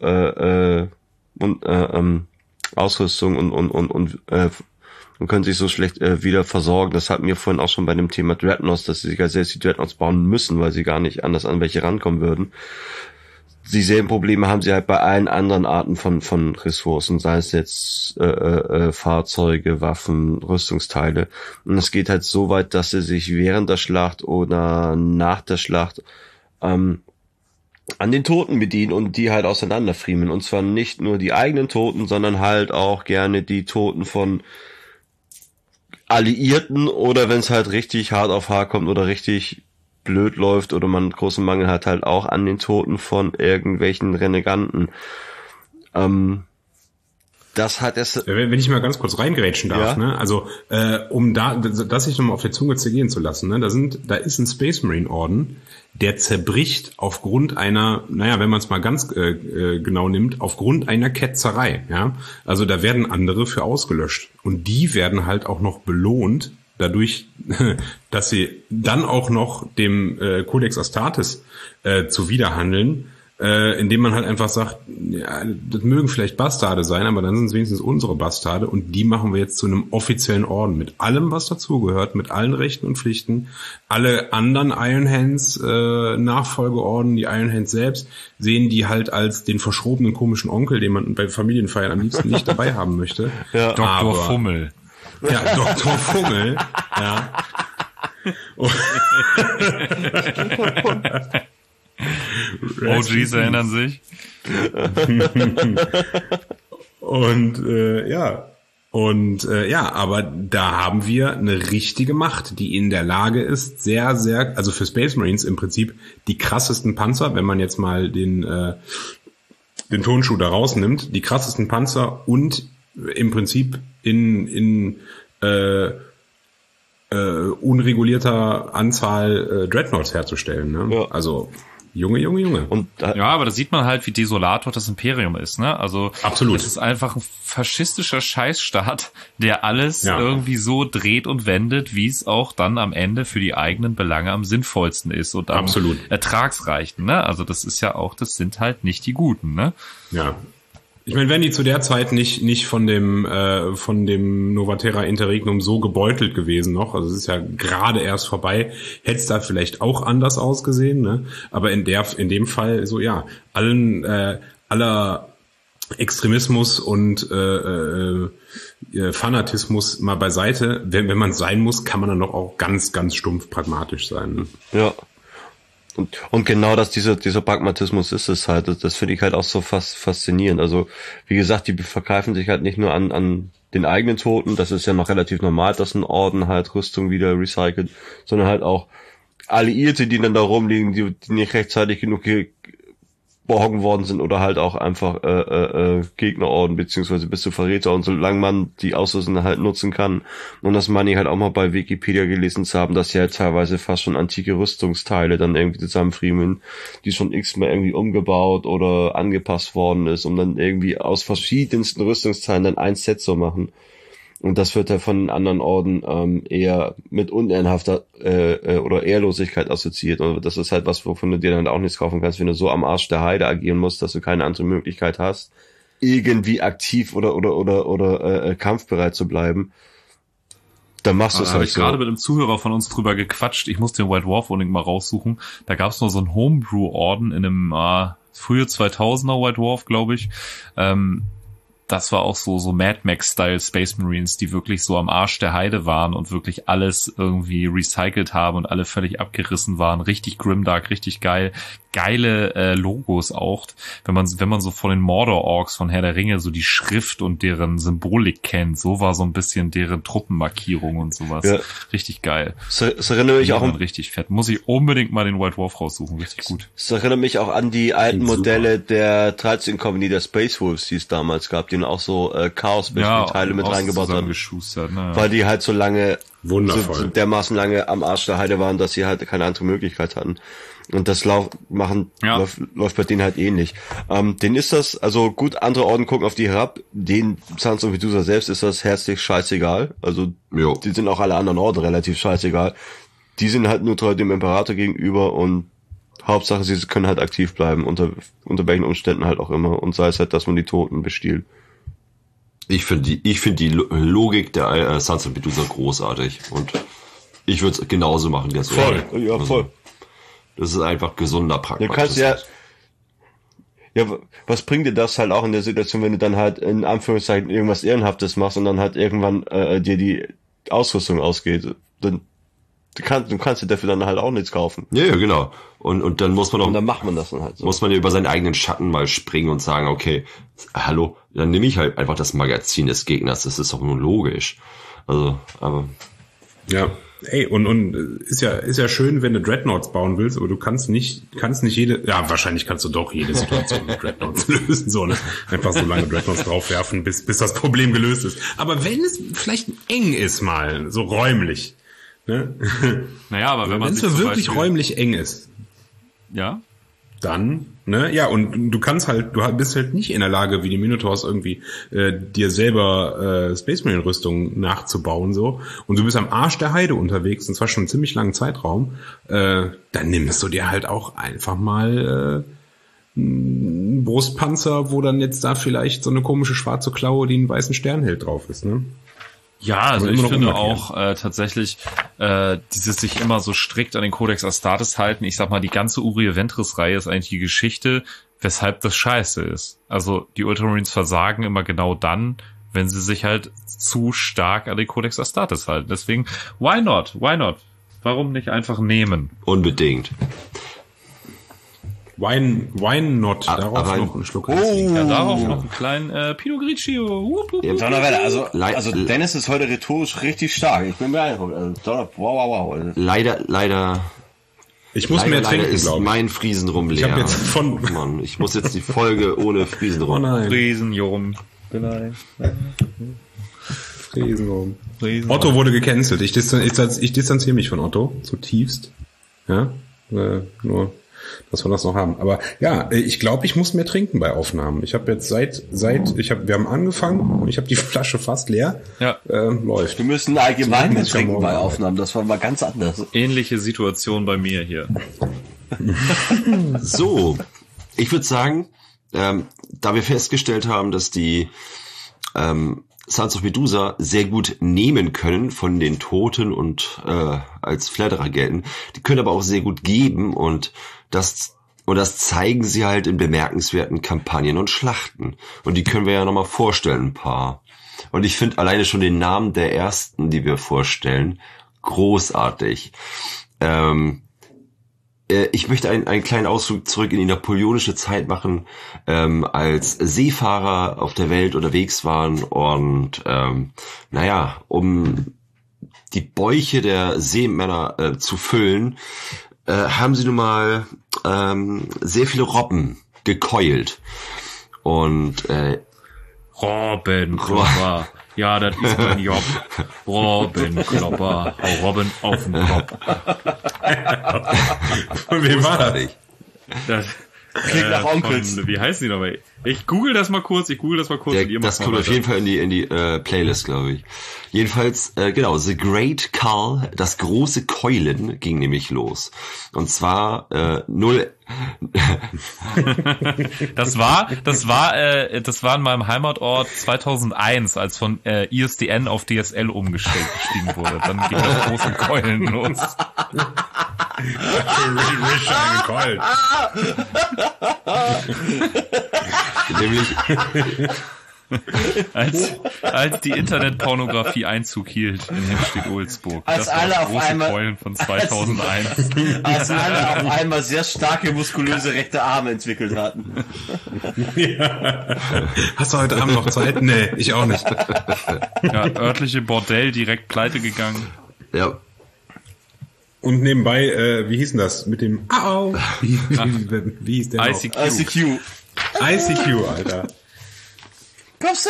Ausrüstung und können sich so schlecht wieder versorgen. Das hatten wir vorhin auch schon bei dem Thema Dreadnoughts, dass sie sich halt selbst die Dreadnoughts bauen müssen, weil sie gar nicht anders an welche rankommen würden. Dieselben Probleme haben sie halt bei allen anderen Arten von Ressourcen, sei es jetzt Fahrzeuge, Waffen, Rüstungsteile. Und es geht halt so weit, dass sie sich während der Schlacht oder nach der Schlacht an den Toten bedienen und die halt auseinanderfriemeln. Und zwar nicht nur die eigenen Toten, sondern halt auch gerne die Toten von Alliierten oder wenn es halt richtig hart auf hart kommt oder richtig blöd läuft oder man großen Mangel hat, halt auch an den Toten von irgendwelchen Reneganten. Das hat es. Wenn ich mal ganz kurz reingrätschen darf, Ja. ne? Also, um das sich nochmal auf der Zunge zergehen zu lassen, ne? Da ist ein Space Marine Orden, der zerbricht aufgrund einer, wenn man es mal ganz genau nimmt, aufgrund einer Ketzerei, ja? Also da werden andere für ausgelöscht. Und die werden halt auch noch belohnt, dadurch, dass sie dann auch noch dem Codex Astartes zuwiderhandeln, indem man halt einfach sagt, ja, das mögen vielleicht Bastarde sein, aber dann sind es wenigstens unsere Bastarde und die machen wir jetzt zu einem offiziellen Orden mit allem, was dazugehört, mit allen Rechten und Pflichten. Alle anderen Iron Hands Nachfolgeorden, die Iron Hands selbst, sehen die halt als den verschrobenen komischen Onkel, den man bei Familienfeiern am liebsten nicht dabei haben möchte. Ja. Dr. Fummel. Ja, Dr. Fummel. Ja. OGs erinnern sich. Aber da haben wir eine richtige Macht, die in der Lage ist, sehr, sehr, also für Space Marines im Prinzip die krassesten Panzer, wenn man jetzt mal den Tonschuh da rausnimmt, die krassesten Panzer und im Prinzip in unregulierter Anzahl Dreadnoughts herzustellen. Ne? Ja. Also Junge. Und Ja, aber da sieht man halt, wie Desolator das Imperium ist, ne? Also Absolut. Es ist einfach ein faschistischer Scheißstaat, der alles Ja. irgendwie so dreht und wendet, wie es auch dann am Ende für die eigenen Belange am sinnvollsten ist und am Absolut. ertragsreichen, ne? Also das ist ja auch, das sind halt nicht die Guten, ne? Ja. Ich meine, wären die zu der Zeit nicht von dem Novaterra Interregnum so gebeutelt gewesen noch, also es ist ja gerade erst vorbei, hätte es da vielleicht auch anders ausgesehen, ne? Aber in dem Fall so, ja, aller Extremismus und Fanatismus mal beiseite. Wenn man sein muss, kann man dann doch auch ganz, ganz stumpf pragmatisch sein. Ne? ja. Und genau dieser Pragmatismus ist es halt. Das finde ich halt auch so faszinierend. Also, wie gesagt, die vergreifen sich halt nicht nur an den eigenen Toten. Das ist ja noch relativ normal, dass ein Orden halt Rüstung wieder recycelt, sondern halt auch Alliierte, die dann da rumliegen, die nicht rechtzeitig genug geborgen worden sind oder halt auch einfach Gegnerorden beziehungsweise bis zu Verräter, und solange man die Ausrüstung halt nutzen kann. Und das meine ich halt auch mal bei Wikipedia gelesen zu haben, dass sie halt teilweise fast schon antike Rüstungsteile dann irgendwie zusammenfriemeln, die schon x-mal irgendwie umgebaut oder angepasst worden ist, um dann irgendwie aus verschiedensten Rüstungsteilen dann ein Set zu machen. Und das wird ja von anderen Orden eher mit unehrenhafter oder Ehrlosigkeit assoziiert. Und das ist halt was, wovon du dir dann auch nichts kaufen kannst, wenn du so am Arsch der Heide agieren musst, dass du keine andere Möglichkeit hast, irgendwie aktiv oder kampfbereit zu bleiben. Dann machst du es Da habe halt ich so. gerade mit einem Zuhörer von uns drüber gequatscht. Ich muss den White Dwarf unbedingt mal raussuchen. Da gab es noch so einen Homebrew-Orden in einem frühe 2000er White Dwarf, glaube ich. Das war auch so Mad Max-Style Space Marines, die wirklich so am Arsch der Heide waren und wirklich alles irgendwie recycelt haben und alle völlig abgerissen waren. Richtig grimdark, richtig geil. Geile Logos auch. Wenn man so von den Mordor-Orks von Herr der Ringe so die Schrift und deren Symbolik kennt, so war so ein bisschen deren Truppenmarkierung und sowas. Ja. Richtig geil. Es erinnert mich Die auch waren richtig fett. Muss ich unbedingt mal den White Dwarf raussuchen. Richtig gut. Es erinnert mich auch an die alten Super. Modelle der 13 Company, der Space Wolves, die es damals gab, die auch so Chaos-Teile mit auch reingebaut haben. zusammengeschustert, ne? Weil die halt so lange, Wundervoll. so dermaßen lange am Arsch der Heide waren, dass sie halt keine andere Möglichkeit hatten. Und das läuft bei denen halt ähnlich. Denen ist das, also gut, andere Orden gucken auf die herab, denen, Sans und Medusa selbst, ist das herzlich scheißegal. Also, Jo. die sind auch alle anderen Orden relativ scheißegal. Die sind halt nur treu dem Imperator gegenüber und Hauptsache, sie können halt aktiv bleiben, unter welchen Umständen halt auch immer. Und sei es halt, dass man die Toten bestiehlt. Ich finde die Logik der Sans und Medusa großartig und ich würde es genauso machen. Ja, voll. Das ist einfach gesunder Pragmatismus. Du kannst ja, was bringt dir das halt auch in der Situation, wenn du dann halt in Anführungszeichen irgendwas Ehrenhaftes machst und dann halt irgendwann dir die Ausrüstung ausgeht? Dann du kannst dir dafür dann halt auch nichts kaufen. Ja, genau. Und dann muss man Und doch, dann macht man das dann halt so. muss man ja über seinen eigenen Schatten mal springen und sagen, okay, hallo, dann nehme ich halt einfach das Magazin des Gegners. Das ist doch nur logisch. Also, aber Ja. Ey, und ist ja schön, wenn du Dreadnoughts bauen willst, aber du kannst nicht wahrscheinlich kannst du doch jede Situation mit Dreadnoughts lösen, so, ne? Einfach so lange Dreadnoughts draufwerfen, bis das Problem gelöst ist. Aber wenn es vielleicht eng ist mal, so räumlich, ne? Naja, aber wenn es so wirklich räumlich eng ist. Ja? Dann, ne, ja, und du bist halt nicht in der Lage, wie die Minotaurs irgendwie dir selber Space Marine Rüstung nachzubauen, so, und du bist am Arsch der Heide unterwegs, und zwar schon einen ziemlich langen Zeitraum, dann nimmst du dir halt auch einfach mal einen Brustpanzer, wo dann jetzt da vielleicht so eine komische schwarze Klaue, die einen weißen Stern hält, drauf ist, ne? Ja, also ich finde auch tatsächlich dieses sich immer so strikt an den Codex Astartes halten. Ich sag mal, die ganze Uriel Ventris-Reihe ist eigentlich die Geschichte, weshalb das scheiße ist. Also die Ultramarines versagen immer genau dann, wenn sie sich halt zu stark an den Codex Astartes halten. Deswegen, why not? Why not? Warum nicht einfach nehmen? Unbedingt. Why not? Darauf noch einen Schluck. Ja, darauf noch einen kleinen Pinot Grigio. Also Dennis ist heute rhetorisch richtig stark. Ich bin beeindruckt. Also, wow. Leider. Ich muss mehr trinken, ist mein Friesenrum leer. Ich habe jetzt Mann, ich muss jetzt die Folge ohne Friesenrum. Oh nein. Friesenrum. Friesenrum. Otto wurde gecancelt. Ich distanziere mich von Otto zutiefst. Ja, nur dass wir das noch haben. Aber ja, ich glaube, ich muss mehr trinken bei Aufnahmen. Ich habe jetzt wir haben angefangen und ich habe die Flasche fast leer. Ja. Läuft. Wir müssen allgemein mehr trinken bei Aufnahmen. Das war mal ganz anders. Ähnliche Situation bei mir hier. So, ich würde sagen, da wir festgestellt haben, dass die Sons of Medusa sehr gut nehmen können von den Toten und als Flatterer gelten. Die können aber auch sehr gut geben und das zeigen sie halt in bemerkenswerten Kampagnen und Schlachten. Und die können wir ja nochmal vorstellen, ein paar. Und ich finde alleine schon den Namen der ersten, die wir vorstellen, großartig. Ich möchte einen kleinen Ausflug zurück in die napoleonische Zeit machen, als Seefahrer auf der Welt unterwegs waren und um die Bäuche der Seemänner zu füllen, haben sie nun mal sehr viele Robben gekeult. Und Robbenklopper. Ja, das ist mein Job. Robbenklopper. Hau Robben auf den Kopf. Von wem war das? Das klingt nach Onkels. Wie heißen die nochmal? Ich google das mal kurz. Das kommt auf jeden Fall in die Playlist, glaube ich. Jedenfalls, genau, The Great Cull, das große Keulen, ging nämlich los. Und zwar Das war in meinem Heimatort 2001, als von ISDN auf DSL umgestiegen wurde. Dann ging das große Keulen los. Nämlich als die Internetpornografie Einzug hielt in Hemstedt-Ulzburg. Als das war alle das auf große einmal Keulen von 2001. Als alle auf einmal sehr starke, muskulöse rechte Arme entwickelt hatten. Ja. Hast du heute Abend noch Zeit? Nee, ich auch nicht. Ja, örtliche Bordell direkt pleite gegangen. Ja. Und nebenbei, wie hieß denn das? Mit dem Au! Wie hieß der ICQ. ICQ, Alter. Kommst du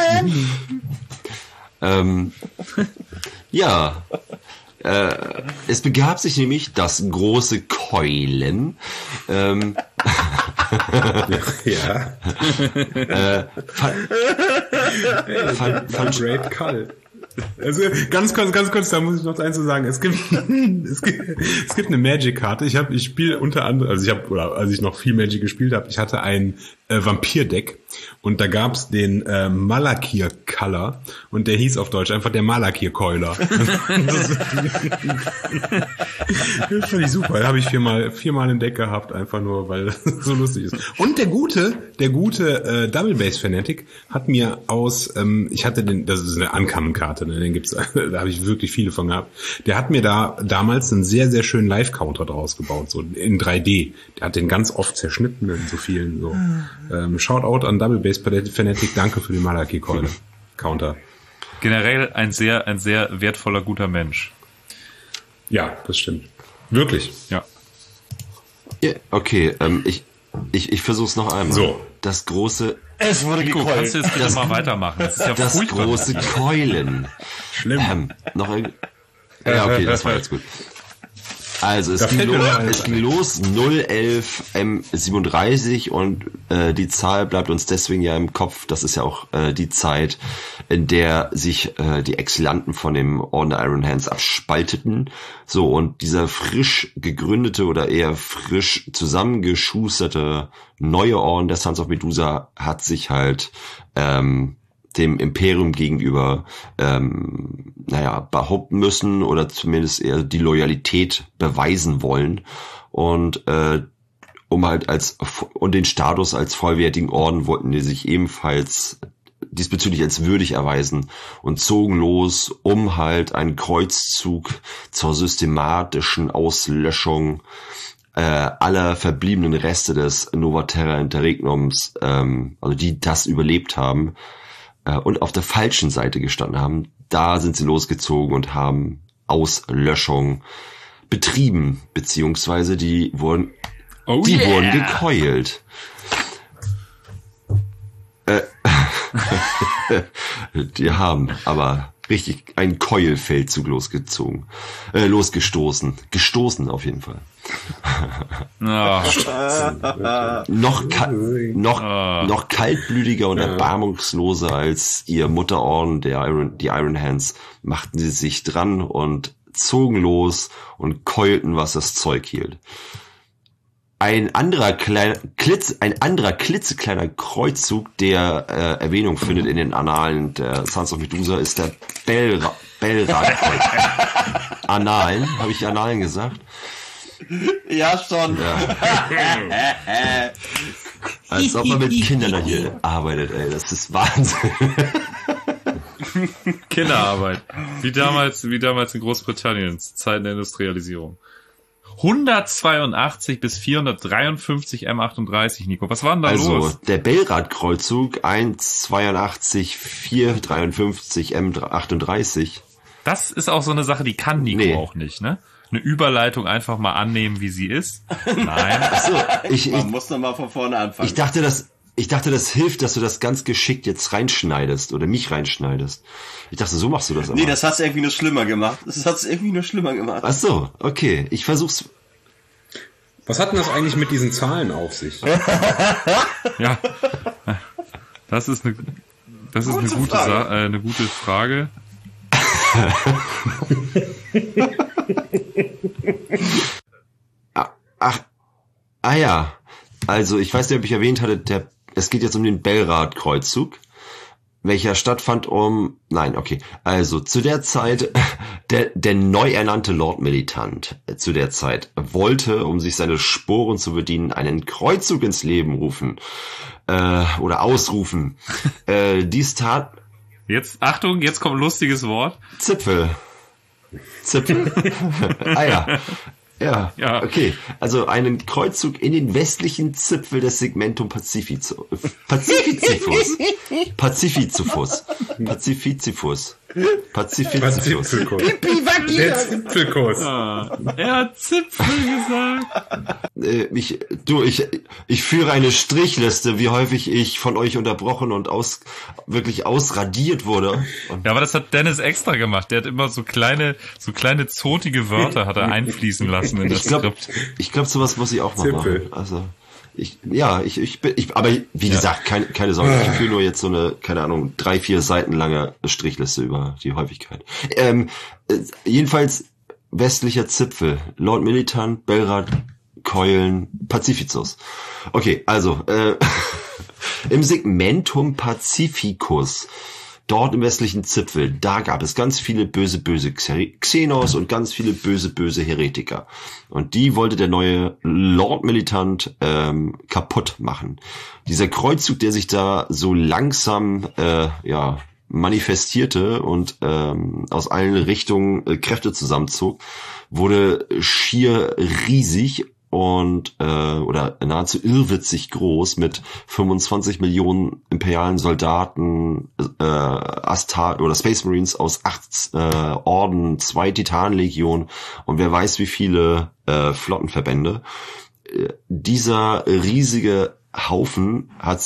MSN? Ja. Es begab sich nämlich das große Keulen. Ja. Fand Great Cull. Also ganz kurz, da muss ich noch eins zu sagen. Es gibt eine Magic-Karte. Ich spiele unter anderem, als ich noch viel Magic gespielt habe, ich hatte ein Vampir-Deck und da gab's den Malakir-Color und der hieß auf Deutsch einfach der Malakir-Keuler. Das fand ich super. Da habe ich viermal ein Deck gehabt, einfach nur, weil das so lustig ist. Und der gute Double Base Fanatic hat mir das ist eine Uncommon-Karte, ne? Den gibt's, da habe ich wirklich viele von gehabt. Der hat mir da damals einen sehr, sehr schönen Live-Counter draus gebaut, so in 3D. Der hat den ganz oft zerschnitten in so vielen, so. Shoutout an Double Base Fanatic, danke für den Malaki-Counter. Generell ein sehr wertvoller, guter Mensch. Ja, das stimmt. Wirklich. Ja. Ja, okay, ich versuch's noch einmal. So. Das große, Es wurde Nico, kannst du jetzt bitte mal weitermachen? Das ist ja das furchtbar. große Keulen. Schlimm. Noch ein, ja, okay, das war jetzt gut. Also es ging los 011 M37 und die Zahl bleibt uns deswegen ja im Kopf. Das ist ja auch die Zeit, in der sich die Exilanten von dem Orden der Iron Hands abspalteten. So, und dieser frisch gegründete oder eher frisch zusammengeschusterte neue Orden der Sons of Medusa hat sich halt dem Imperium gegenüber behaupten müssen oder zumindest eher die Loyalität beweisen wollen und um halt und den Status als vollwertigen Orden wollten die sich ebenfalls diesbezüglich als würdig erweisen und zogen los, um halt einen Kreuzzug zur systematischen Auslöschung aller verbliebenen Reste des Novaterra Interregnums, also die das überlebt haben, und auf der falschen Seite gestanden haben, da sind sie losgezogen und haben Auslöschung betrieben, beziehungsweise die wurden gekeult. Die haben aber richtig einen Keulfeldzug gestoßen auf jeden Fall. Noch kaltblütiger und erbarmungsloser als ihr Mutterorden, die Iron Hands, machten sie sich dran und zogen los und keulten, was das Zeug hielt. Ein anderer klitzekleiner Kreuzzug, der Erwähnung findet in den Annalen der Sons of Medusa, ist der Bellrad-Kreuzzug. Annalen? Habe ich Annalen gesagt? Ja, schon. Ja. Als ob man mit Kindern hier arbeitet, ey. Das ist Wahnsinn. Kinderarbeit. Wie damals in Großbritannien, Zeiten der Industrialisierung. 182 bis 453 M38, Nico. Was war denn da los? Also, der Bellrad-Kreuzzug 182 453 M38. Das ist auch so eine Sache, die kann Nico auch nicht, ne? Eine Überleitung einfach mal annehmen, wie sie ist. Nein. Achso, Man muss noch mal von vorne anfangen. Ich dachte, das hilft, dass du das ganz geschickt jetzt reinschneidest oder mich reinschneidest. Ich dachte, so machst du das aber. Nee, das hat's irgendwie nur schlimmer gemacht. Ach so, okay. Ich versuch's. Was hat denn das eigentlich mit diesen Zahlen auf sich? Ja. Das ist eine gute Frage. Ja. Also, ich weiß nicht, ob ich erwähnt hatte, es geht jetzt um den Bellrad-Kreuzzug, welcher stattfand Also, zu der Zeit, der neu ernannte Lord Militant zu der Zeit wollte, um sich seine Sporen zu bedienen, einen Kreuzzug ins Leben rufen, oder ausrufen. Dies tat... Jetzt, Achtung, jetzt kommt ein lustiges Wort. Zipfel. Ja, okay. Also einen Kreuzzug in den westlichen Zipfel des Segmentum Pacificus. Der Zipfelkurs. Er hat Zipfel gesagt. Ich führe eine Strichliste, wie häufig ich von euch unterbrochen und wirklich ausradiert wurde. Ja, aber das hat Dennis extra gemacht. Der hat immer so kleine zotige Wörter hat er einfließen lassen in das Skript. Ich glaube, sowas muss ich auch mal machen. Also, aber wie gesagt, keine Sorge, ich führe nur jetzt so eine, 3-4 Seiten lange Strichliste über die Häufigkeit. Jedenfalls westlicher Zipfel, Lord Militant, Bellrad, Keulen, Pacificus. Okay, also im Segmentum Pacificus, dort im westlichen Zipfel, da gab es ganz viele böse Xenos und ganz viele böse Heretiker. Und die wollte der neue Lord Militant kaputt machen. Dieser Kreuzzug, der sich da so langsam manifestierte und aus allen Richtungen Kräfte zusammenzog, wurde schier riesig und oder nahezu irrwitzig groß mit 25 Millionen imperialen Soldaten, oder Space Marines aus 8 Orden, 2 Titanlegionen und wer weiß wie viele Flottenverbände. Dieser riesige Haufen hat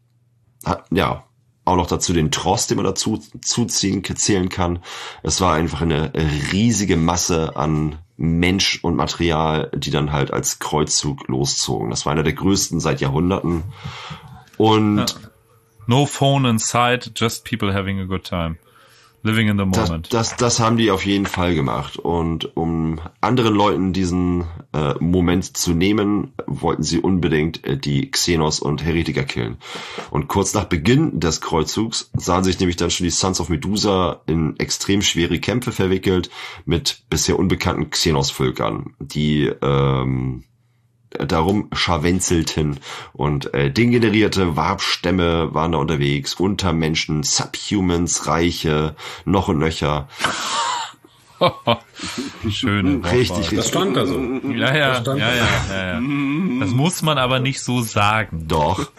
auch noch dazu den Tross, den man dazu zählen kann. Es war einfach eine riesige Masse an Mensch und Material, die dann halt als Kreuzzug loszogen. Das war einer der größten seit Jahrhunderten. Und no phone in sight, just people having a good time. Living in the moment. Das haben die auf jeden Fall gemacht. Und um anderen Leuten diesen Moment zu nehmen, wollten sie unbedingt die Xenos und Heretiker killen. Und kurz nach Beginn des Kreuzzugs sahen sich nämlich dann schon die Sons of Medusa in extrem schwere Kämpfe verwickelt mit bisher unbekannten Xenos-Völkern, die darum scharwenzelten und degenerierte Warpstämme waren da unterwegs, Untermenschen, Subhumans, Reiche, noch und nöcher. Schöne Richtig. Das stand da so. Ja. Das muss man aber nicht so sagen. Doch.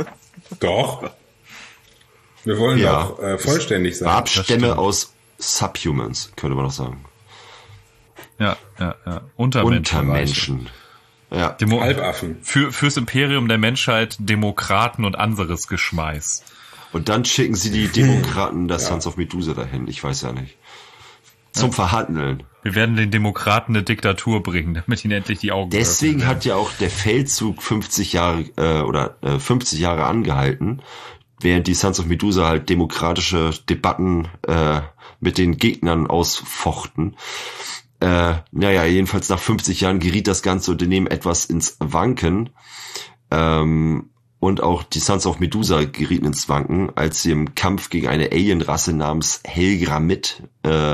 Wir wollen doch vollständig sein. Warpstämme aus Subhumans, könnte man noch sagen. Ja. Untermenschen. Ja. Halbaffen. Fürs Imperium der Menschheit, Demokraten und anderes Geschmeiß. Und dann schicken sie die Demokraten der Sons of Medusa dahin. Ich weiß ja nicht. Zum Verhandeln. Wir werden den Demokraten eine Diktatur bringen, damit ihnen endlich die Augen Deswegen hat ja auch der Feldzug 50 Jahre angehalten, während die Sons of Medusa halt demokratische Debatten mit den Gegnern ausfochten. Jedenfalls nach 50 Jahren geriet das ganze Unternehmen etwas ins Wanken. Und auch die Sons of Medusa gerieten ins Wanken, als sie im Kampf gegen eine Alienrasse namens Helgramit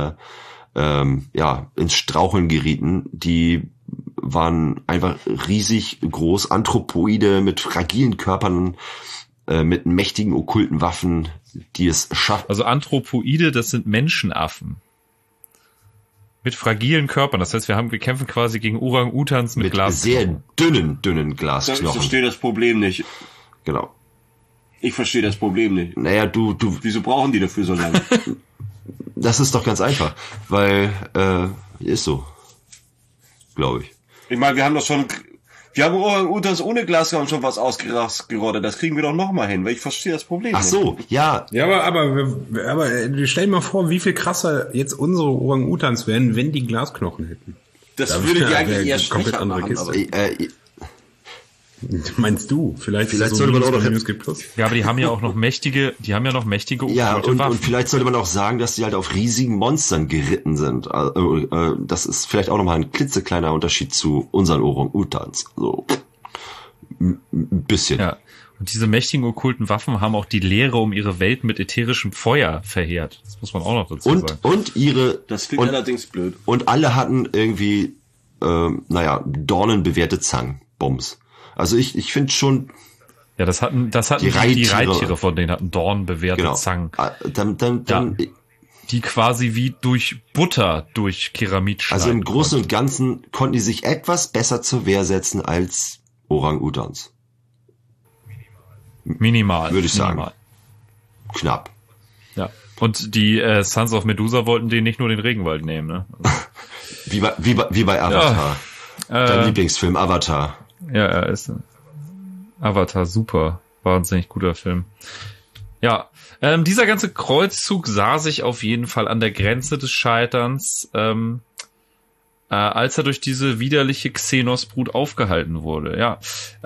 ins Straucheln gerieten. Die waren einfach riesig groß, Anthropoide mit fragilen Körpern, mit mächtigen okkulten Waffen, die es schaffen. Also Anthropoide, das sind Menschenaffen. Mit fragilen Körpern. Das heißt, wir kämpfen quasi gegen Orang-Utans mit Glasknochen. Sehr dünnen Glasknochen. Ich verstehe das Problem nicht. Genau. Ich verstehe das Problem nicht. Naja, Wieso brauchen die dafür so lange? Das ist doch ganz einfach, weil ist so, glaube ich. Ich meine, wir haben Orang-Utans ohne Glasgow schon was ausgerottet. Das kriegen wir doch noch mal hin, weil ich verstehe das Problem nicht. Ach so, ja. Ja, aber stell dir mal vor, wie viel krasser jetzt unsere Orang-Utans wären, wenn die Glasknochen hätten. Das würde die eigentlich eher komplett schwächer andere machen. Kiste. Meinst du? Vielleicht sollte man auch noch Ja, aber die haben ja auch noch mächtige Ja, und vielleicht sollte man auch sagen, dass die halt auf riesigen Monstern geritten sind. Das ist vielleicht auch nochmal ein klitzekleiner Unterschied zu unseren Orang-Utans. So ein bisschen. Ja. Und diese mächtigen okkulten Waffen haben auch die Lehre um ihre Welt mit ätherischem Feuer verheert. Das muss man auch noch dazu sagen. Das klingt allerdings blöd. Und alle hatten irgendwie, dornenbewehrte Zangenbums. Also ich finde schon. Ja, das hatten die Reittiere, von denen hatten dornenbewehrte Zangen. Die quasi wie durch Butter durch Keramit schneiden. Also im Großen und Ganzen konnten die sich etwas besser zur Wehr setzen als Orang-Utans. Minimal. Würde ich sagen. Knapp. Ja. Und die Sons of Medusa wollten denen nicht nur den Regenwald nehmen, ne? Also. Wie bei Avatar. Ja. Dein Lieblingsfilm Avatar. Ja, ist Avatar super. Wahnsinnig guter Film. Ja, dieser ganze Kreuzzug sah sich auf jeden Fall an der Grenze des Scheiterns, als er durch diese widerliche Xenos-Brut aufgehalten wurde. Ja,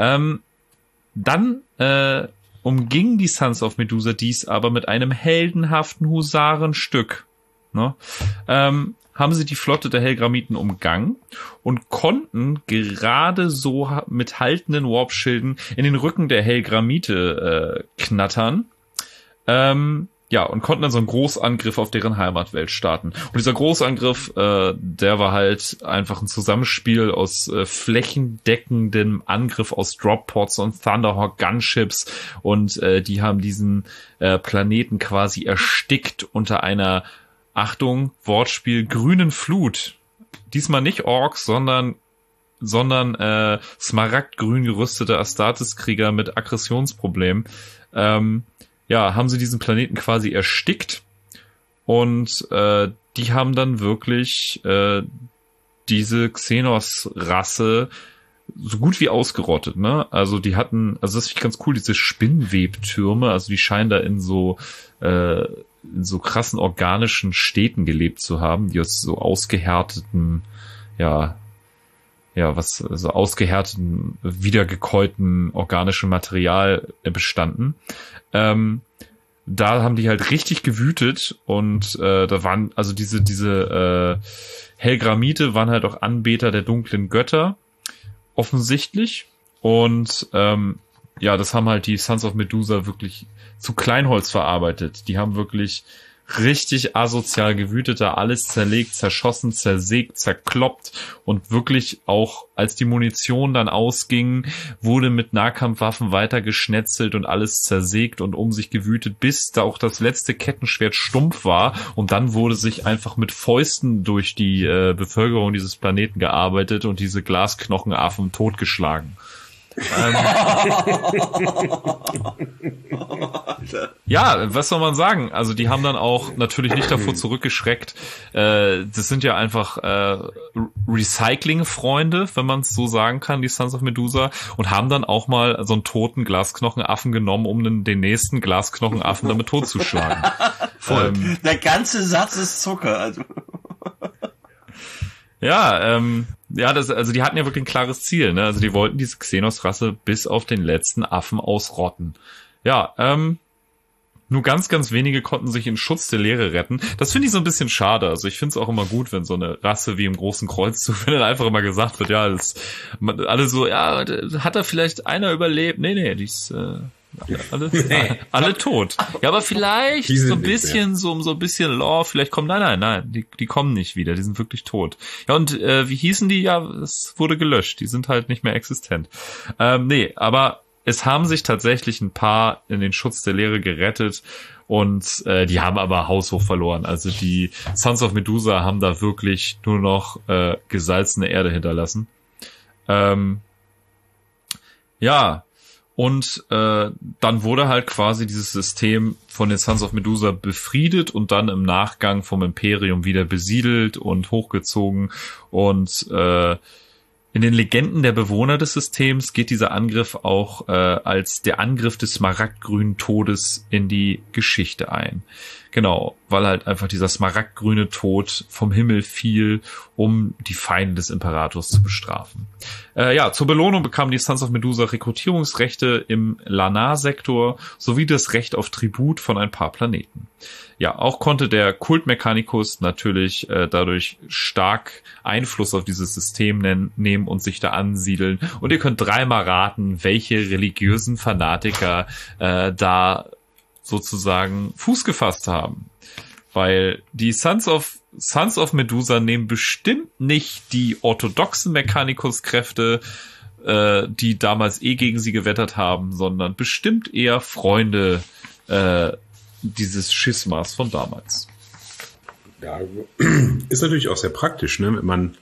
dann umgingen die Sons of Medusa dies aber mit einem heldenhaften Husarenstück. Ne? Haben sie die Flotte der Helgramiten umgangen und konnten gerade so mit haltenden Warpschilden in den Rücken der Helgramite knattern. Und konnten dann so einen Großangriff auf deren Heimatwelt starten. Und dieser Großangriff, der war halt einfach ein Zusammenspiel aus flächendeckendem Angriff aus Droppods und Thunderhawk Gunships und die haben diesen Planeten quasi erstickt unter einer, Achtung, Wortspiel, grünen Flut. Diesmal nicht Orks, sondern sondern smaragdgrün gerüstete Astartes-Krieger mit Aggressionsproblemen, haben sie diesen Planeten quasi erstickt und die haben dann wirklich diese Xenos-Rasse so gut wie ausgerottet, ne? Also die hatten, also das ist ganz cool, diese Spinnwebtürme, also die scheinen da in so krassen organischen Städten gelebt zu haben, die aus so ausgehärteten, ausgehärteten, wiedergekäuten organischen Material bestanden. Da haben die halt richtig gewütet und da waren, also diese Helgramite waren halt auch Anbeter der dunklen Götter, offensichtlich. Und das haben halt die Sons of Medusa wirklich zu Kleinholz verarbeitet. Die haben wirklich richtig asozial gewütet, da alles zerlegt, zerschossen, zersägt, zerkloppt und wirklich auch, als die Munition dann ausging, wurde mit Nahkampfwaffen weiter geschnetzelt und alles zersägt und um sich gewütet, bis da auch das letzte Kettenschwert stumpf war und dann wurde sich einfach mit Fäusten durch die Bevölkerung dieses Planeten gearbeitet und diese Glasknochenaffen totgeschlagen. Ja, was soll man sagen? Also die haben dann auch natürlich nicht davor zurückgeschreckt. Das sind ja einfach Recycling-Freunde, wenn man es so sagen kann, die Sons of Medusa, und haben dann auch mal so einen toten Glasknochenaffen genommen, um den nächsten Glasknochenaffen damit totzuschlagen. Voll. Der ganze Satz ist Zucker. Also. Also die hatten ja wirklich ein klares Ziel, ne? Also die wollten diese Xenos-Rasse bis auf den letzten Affen ausrotten. Ja, nur ganz, ganz wenige konnten sich in Schutz der Leere retten. Das finde ich so ein bisschen schade. Also ich finde es auch immer gut, wenn so eine Rasse wie im Großen Kreuzzug, wenn dann einfach immer gesagt wird, ja, alle so, ja, hat da vielleicht einer überlebt? Nee, die ist alle tot. Ja, aber vielleicht so ein bisschen, so ein bisschen Lore, vielleicht kommen, nein, die kommen nicht wieder, die sind wirklich tot. Ja, und wie hießen die? Ja, es wurde gelöscht, die sind halt nicht mehr existent. Aber es haben sich tatsächlich ein paar in den Schutz der Leere gerettet und die haben aber haushoch verloren. Also die Sons of Medusa haben da wirklich nur noch gesalzene Erde hinterlassen. Und dann wurde halt quasi dieses System von den Sons of Medusa befriedet und dann im Nachgang vom Imperium wieder besiedelt und hochgezogen. Und in den Legenden der Bewohner des Systems geht dieser Angriff auch als der Angriff des smaragdgrünen Todes in die Geschichte ein. Genau, weil halt einfach dieser smaragdgrüne Tod vom Himmel fiel, um die Feinde des Imperators zu bestrafen. Zur Belohnung bekamen die Sons of Medusa Rekrutierungsrechte im Lanar-Sektor sowie das Recht auf Tribut von ein paar Planeten. Ja, auch konnte der Kult Mechanicus natürlich dadurch stark Einfluss auf dieses System nehmen und sich da ansiedeln. Und ihr könnt dreimal raten, welche religiösen Fanatiker da sozusagen Fuß gefasst haben. Weil die Sons of Medusa nehmen bestimmt nicht die orthodoxen Mechanicus-Kräfte, die damals gegen sie gewettert haben, sondern bestimmt eher Freunde dieses Schismas von damals. Ja, ist natürlich auch sehr praktisch, ne? Wenn man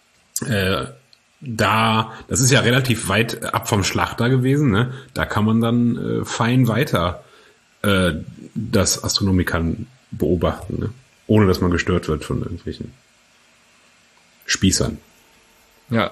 das ist ja relativ weit ab vom Schlachter gewesen, ne? Da kann man dann fein weiter das Astronomikon beobachten, ne? Ohne dass man gestört wird von irgendwelchen Spießern. Ja.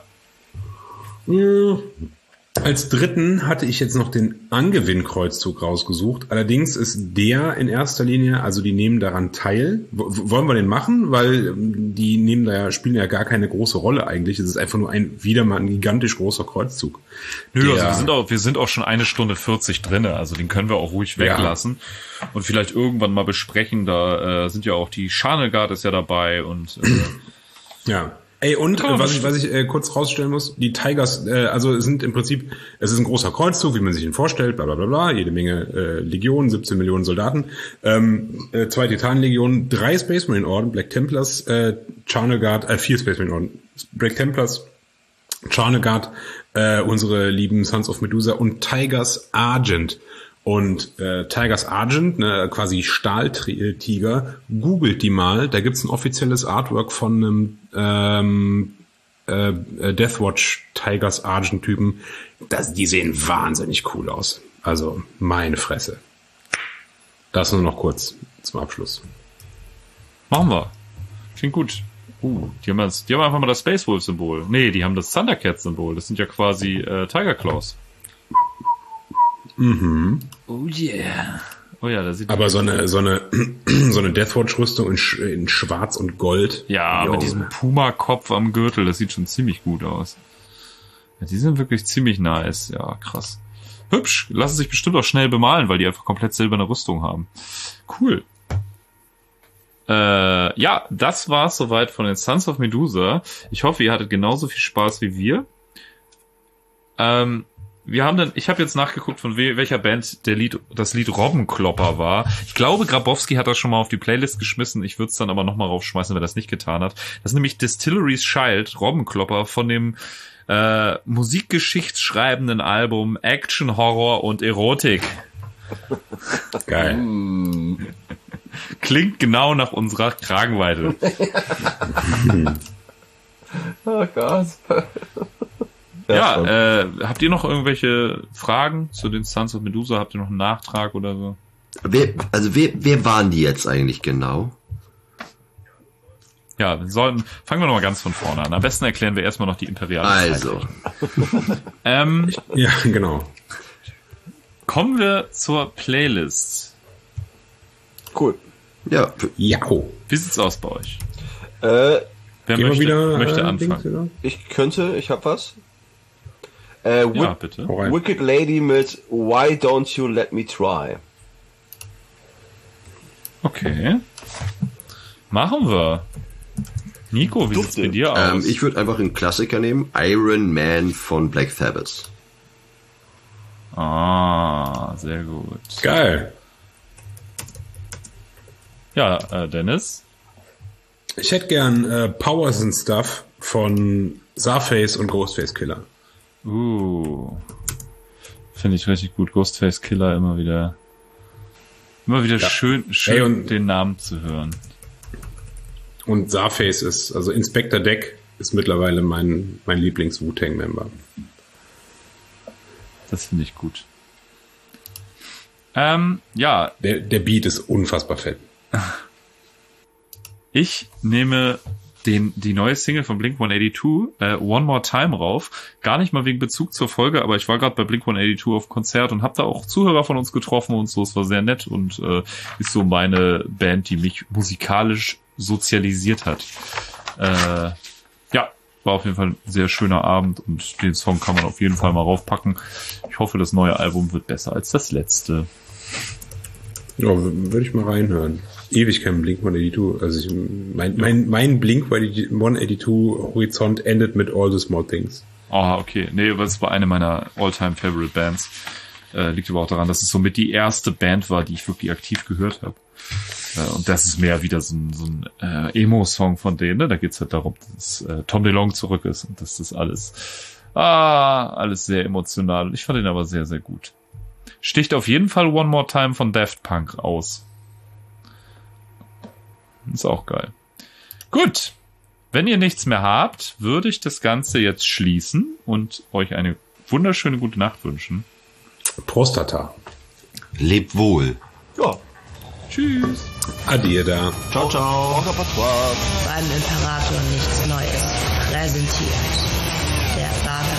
Als dritten hatte ich jetzt noch den Angewinn-Kreuzzug rausgesucht. Allerdings ist der in erster Linie, also die nehmen daran teil. Wollen wir den machen? Weil die spielen ja gar keine große Rolle eigentlich. Es ist einfach nur wieder mal ein gigantisch großer Kreuzzug. Nö, also wir sind auch schon 1 Stunde 40 drinne. Also den können wir auch ruhig weglassen. Ja. Und vielleicht irgendwann mal besprechen. Da sind ja auch die Charnelgard ist ja dabei und ja. Ey, und was ich kurz rausstellen muss, die Tigers, also sind im Prinzip, es ist ein großer Kreuzzug, wie man sich ihn vorstellt, bla bla bla bla, jede Menge Legionen, 17 Millionen Soldaten, 2 Titanlegionen, 3 Space Marine Orden, Black Templars, Charnelgard, 4 Space Marine Orden, Black Templars, Charnelgard, unsere lieben Sons of Medusa und Tigers Argent. Und Tigers Argent, ne, quasi Stahltiger, googelt die mal, da gibt's ein offizielles Artwork von einem Deathwatch Tigers Argent Typen, die sehen wahnsinnig cool aus. Also meine Fresse. Das nur noch kurz zum Abschluss. Machen wir. Klingt gut. Die haben einfach mal das Space Wolf Symbol. Nee, die haben das Thundercat Symbol. Das sind ja quasi Tiger Claws. Mhm. Oh yeah. Oh ja, da sieht aber so eine Deathwatch-Rüstung in Schwarz und Gold. Ja, mit diesem Puma-Kopf am Gürtel, das sieht schon ziemlich gut aus. Ja, die sind wirklich ziemlich nice. Ja, krass. Hübsch. Lassen sich bestimmt auch schnell bemalen, weil die einfach komplett silberne Rüstung haben. Cool. Ja, das war's soweit von den Sons of Medusa. Ich hoffe, ihr hattet genauso viel Spaß wie wir. Ich habe jetzt nachgeguckt, von welcher Band das Lied Robbenklopper war. Ich glaube, Grabowski hat das schon mal auf die Playlist geschmissen. Ich würde es dann aber nochmal raufschmeißen, wenn er das nicht getan hat. Das ist nämlich Distillery's Child, Robbenklopper, von dem musikgeschichtsschreibenden Album Action, Horror und Erotik. Geil. Klingt genau nach unserer Kragenweite. Oh Gott. Ja, habt ihr noch irgendwelche Fragen zu den Sons of Medusa? Habt ihr noch einen Nachtrag oder so? Wer waren die jetzt eigentlich genau? Ja, fangen wir nochmal ganz von vorne an. Am besten erklären wir erstmal noch die imperiale Also. Ja, genau. Kommen wir zur Playlist. Cool. Ja. Wie sit's aus bei euch? Wer möchte anfangen? Ich hab was. Ja, bitte. Wicked Lady mit Why Don't You Let Me Try. Okay. Machen wir. Nico, wie sieht's bei dir aus? Ich würde einfach einen Klassiker nehmen. Iron Man von Black Sabbath. Ah, sehr gut. Geil. Ja, Dennis? Ich hätte gern Powers and Stuff von Starface und Ghostface Killer. Finde ich richtig gut. Ghostface Killer immer wieder ja. schön den Namen zu hören. Und Starface also Inspector Deck ist mittlerweile mein Lieblings-Wu-Tang-Member. Das finde ich gut. Ja. Der Beat ist unfassbar fett. Ich nehme die neue Single von Blink-182, One More Time, rauf. Gar nicht mal wegen Bezug zur Folge, aber ich war gerade bei Blink-182 auf Konzert und habe da auch Zuhörer von uns getroffen und so. Es war sehr nett und ist so meine Band, die mich musikalisch sozialisiert hat. Ja, war auf jeden Fall ein sehr schöner Abend und den Song kann man auf jeden Fall mal raufpacken. Ich hoffe, das neue Album wird besser als das letzte. Ja, würde ich mal reinhören. Ewig kein Blink-182. Also mein Blink-182 Horizont endet mit All the Small Things. Ah, okay. Nee, aber es war eine meiner All-Time Favorite Bands. Liegt aber auch daran, dass es somit die erste Band war, die ich wirklich aktiv gehört habe. Und das ist mehr wieder so ein Emo-Song von denen. Ne? Da geht's halt darum, dass Tom DeLonge zurück ist und das ist alles sehr emotional. Ich fand ihn aber sehr, sehr gut. Sticht auf jeden Fall One More Time von Daft Punk aus. Ist auch geil. Gut. Wenn ihr nichts mehr habt, würde ich das Ganze jetzt schließen und euch eine wunderschöne gute Nacht wünschen. Prostata. Lebt wohl. Ja. Tschüss. Adieu da. Ciao, ciao. Beim Imperator nichts Neues. Präsentiert der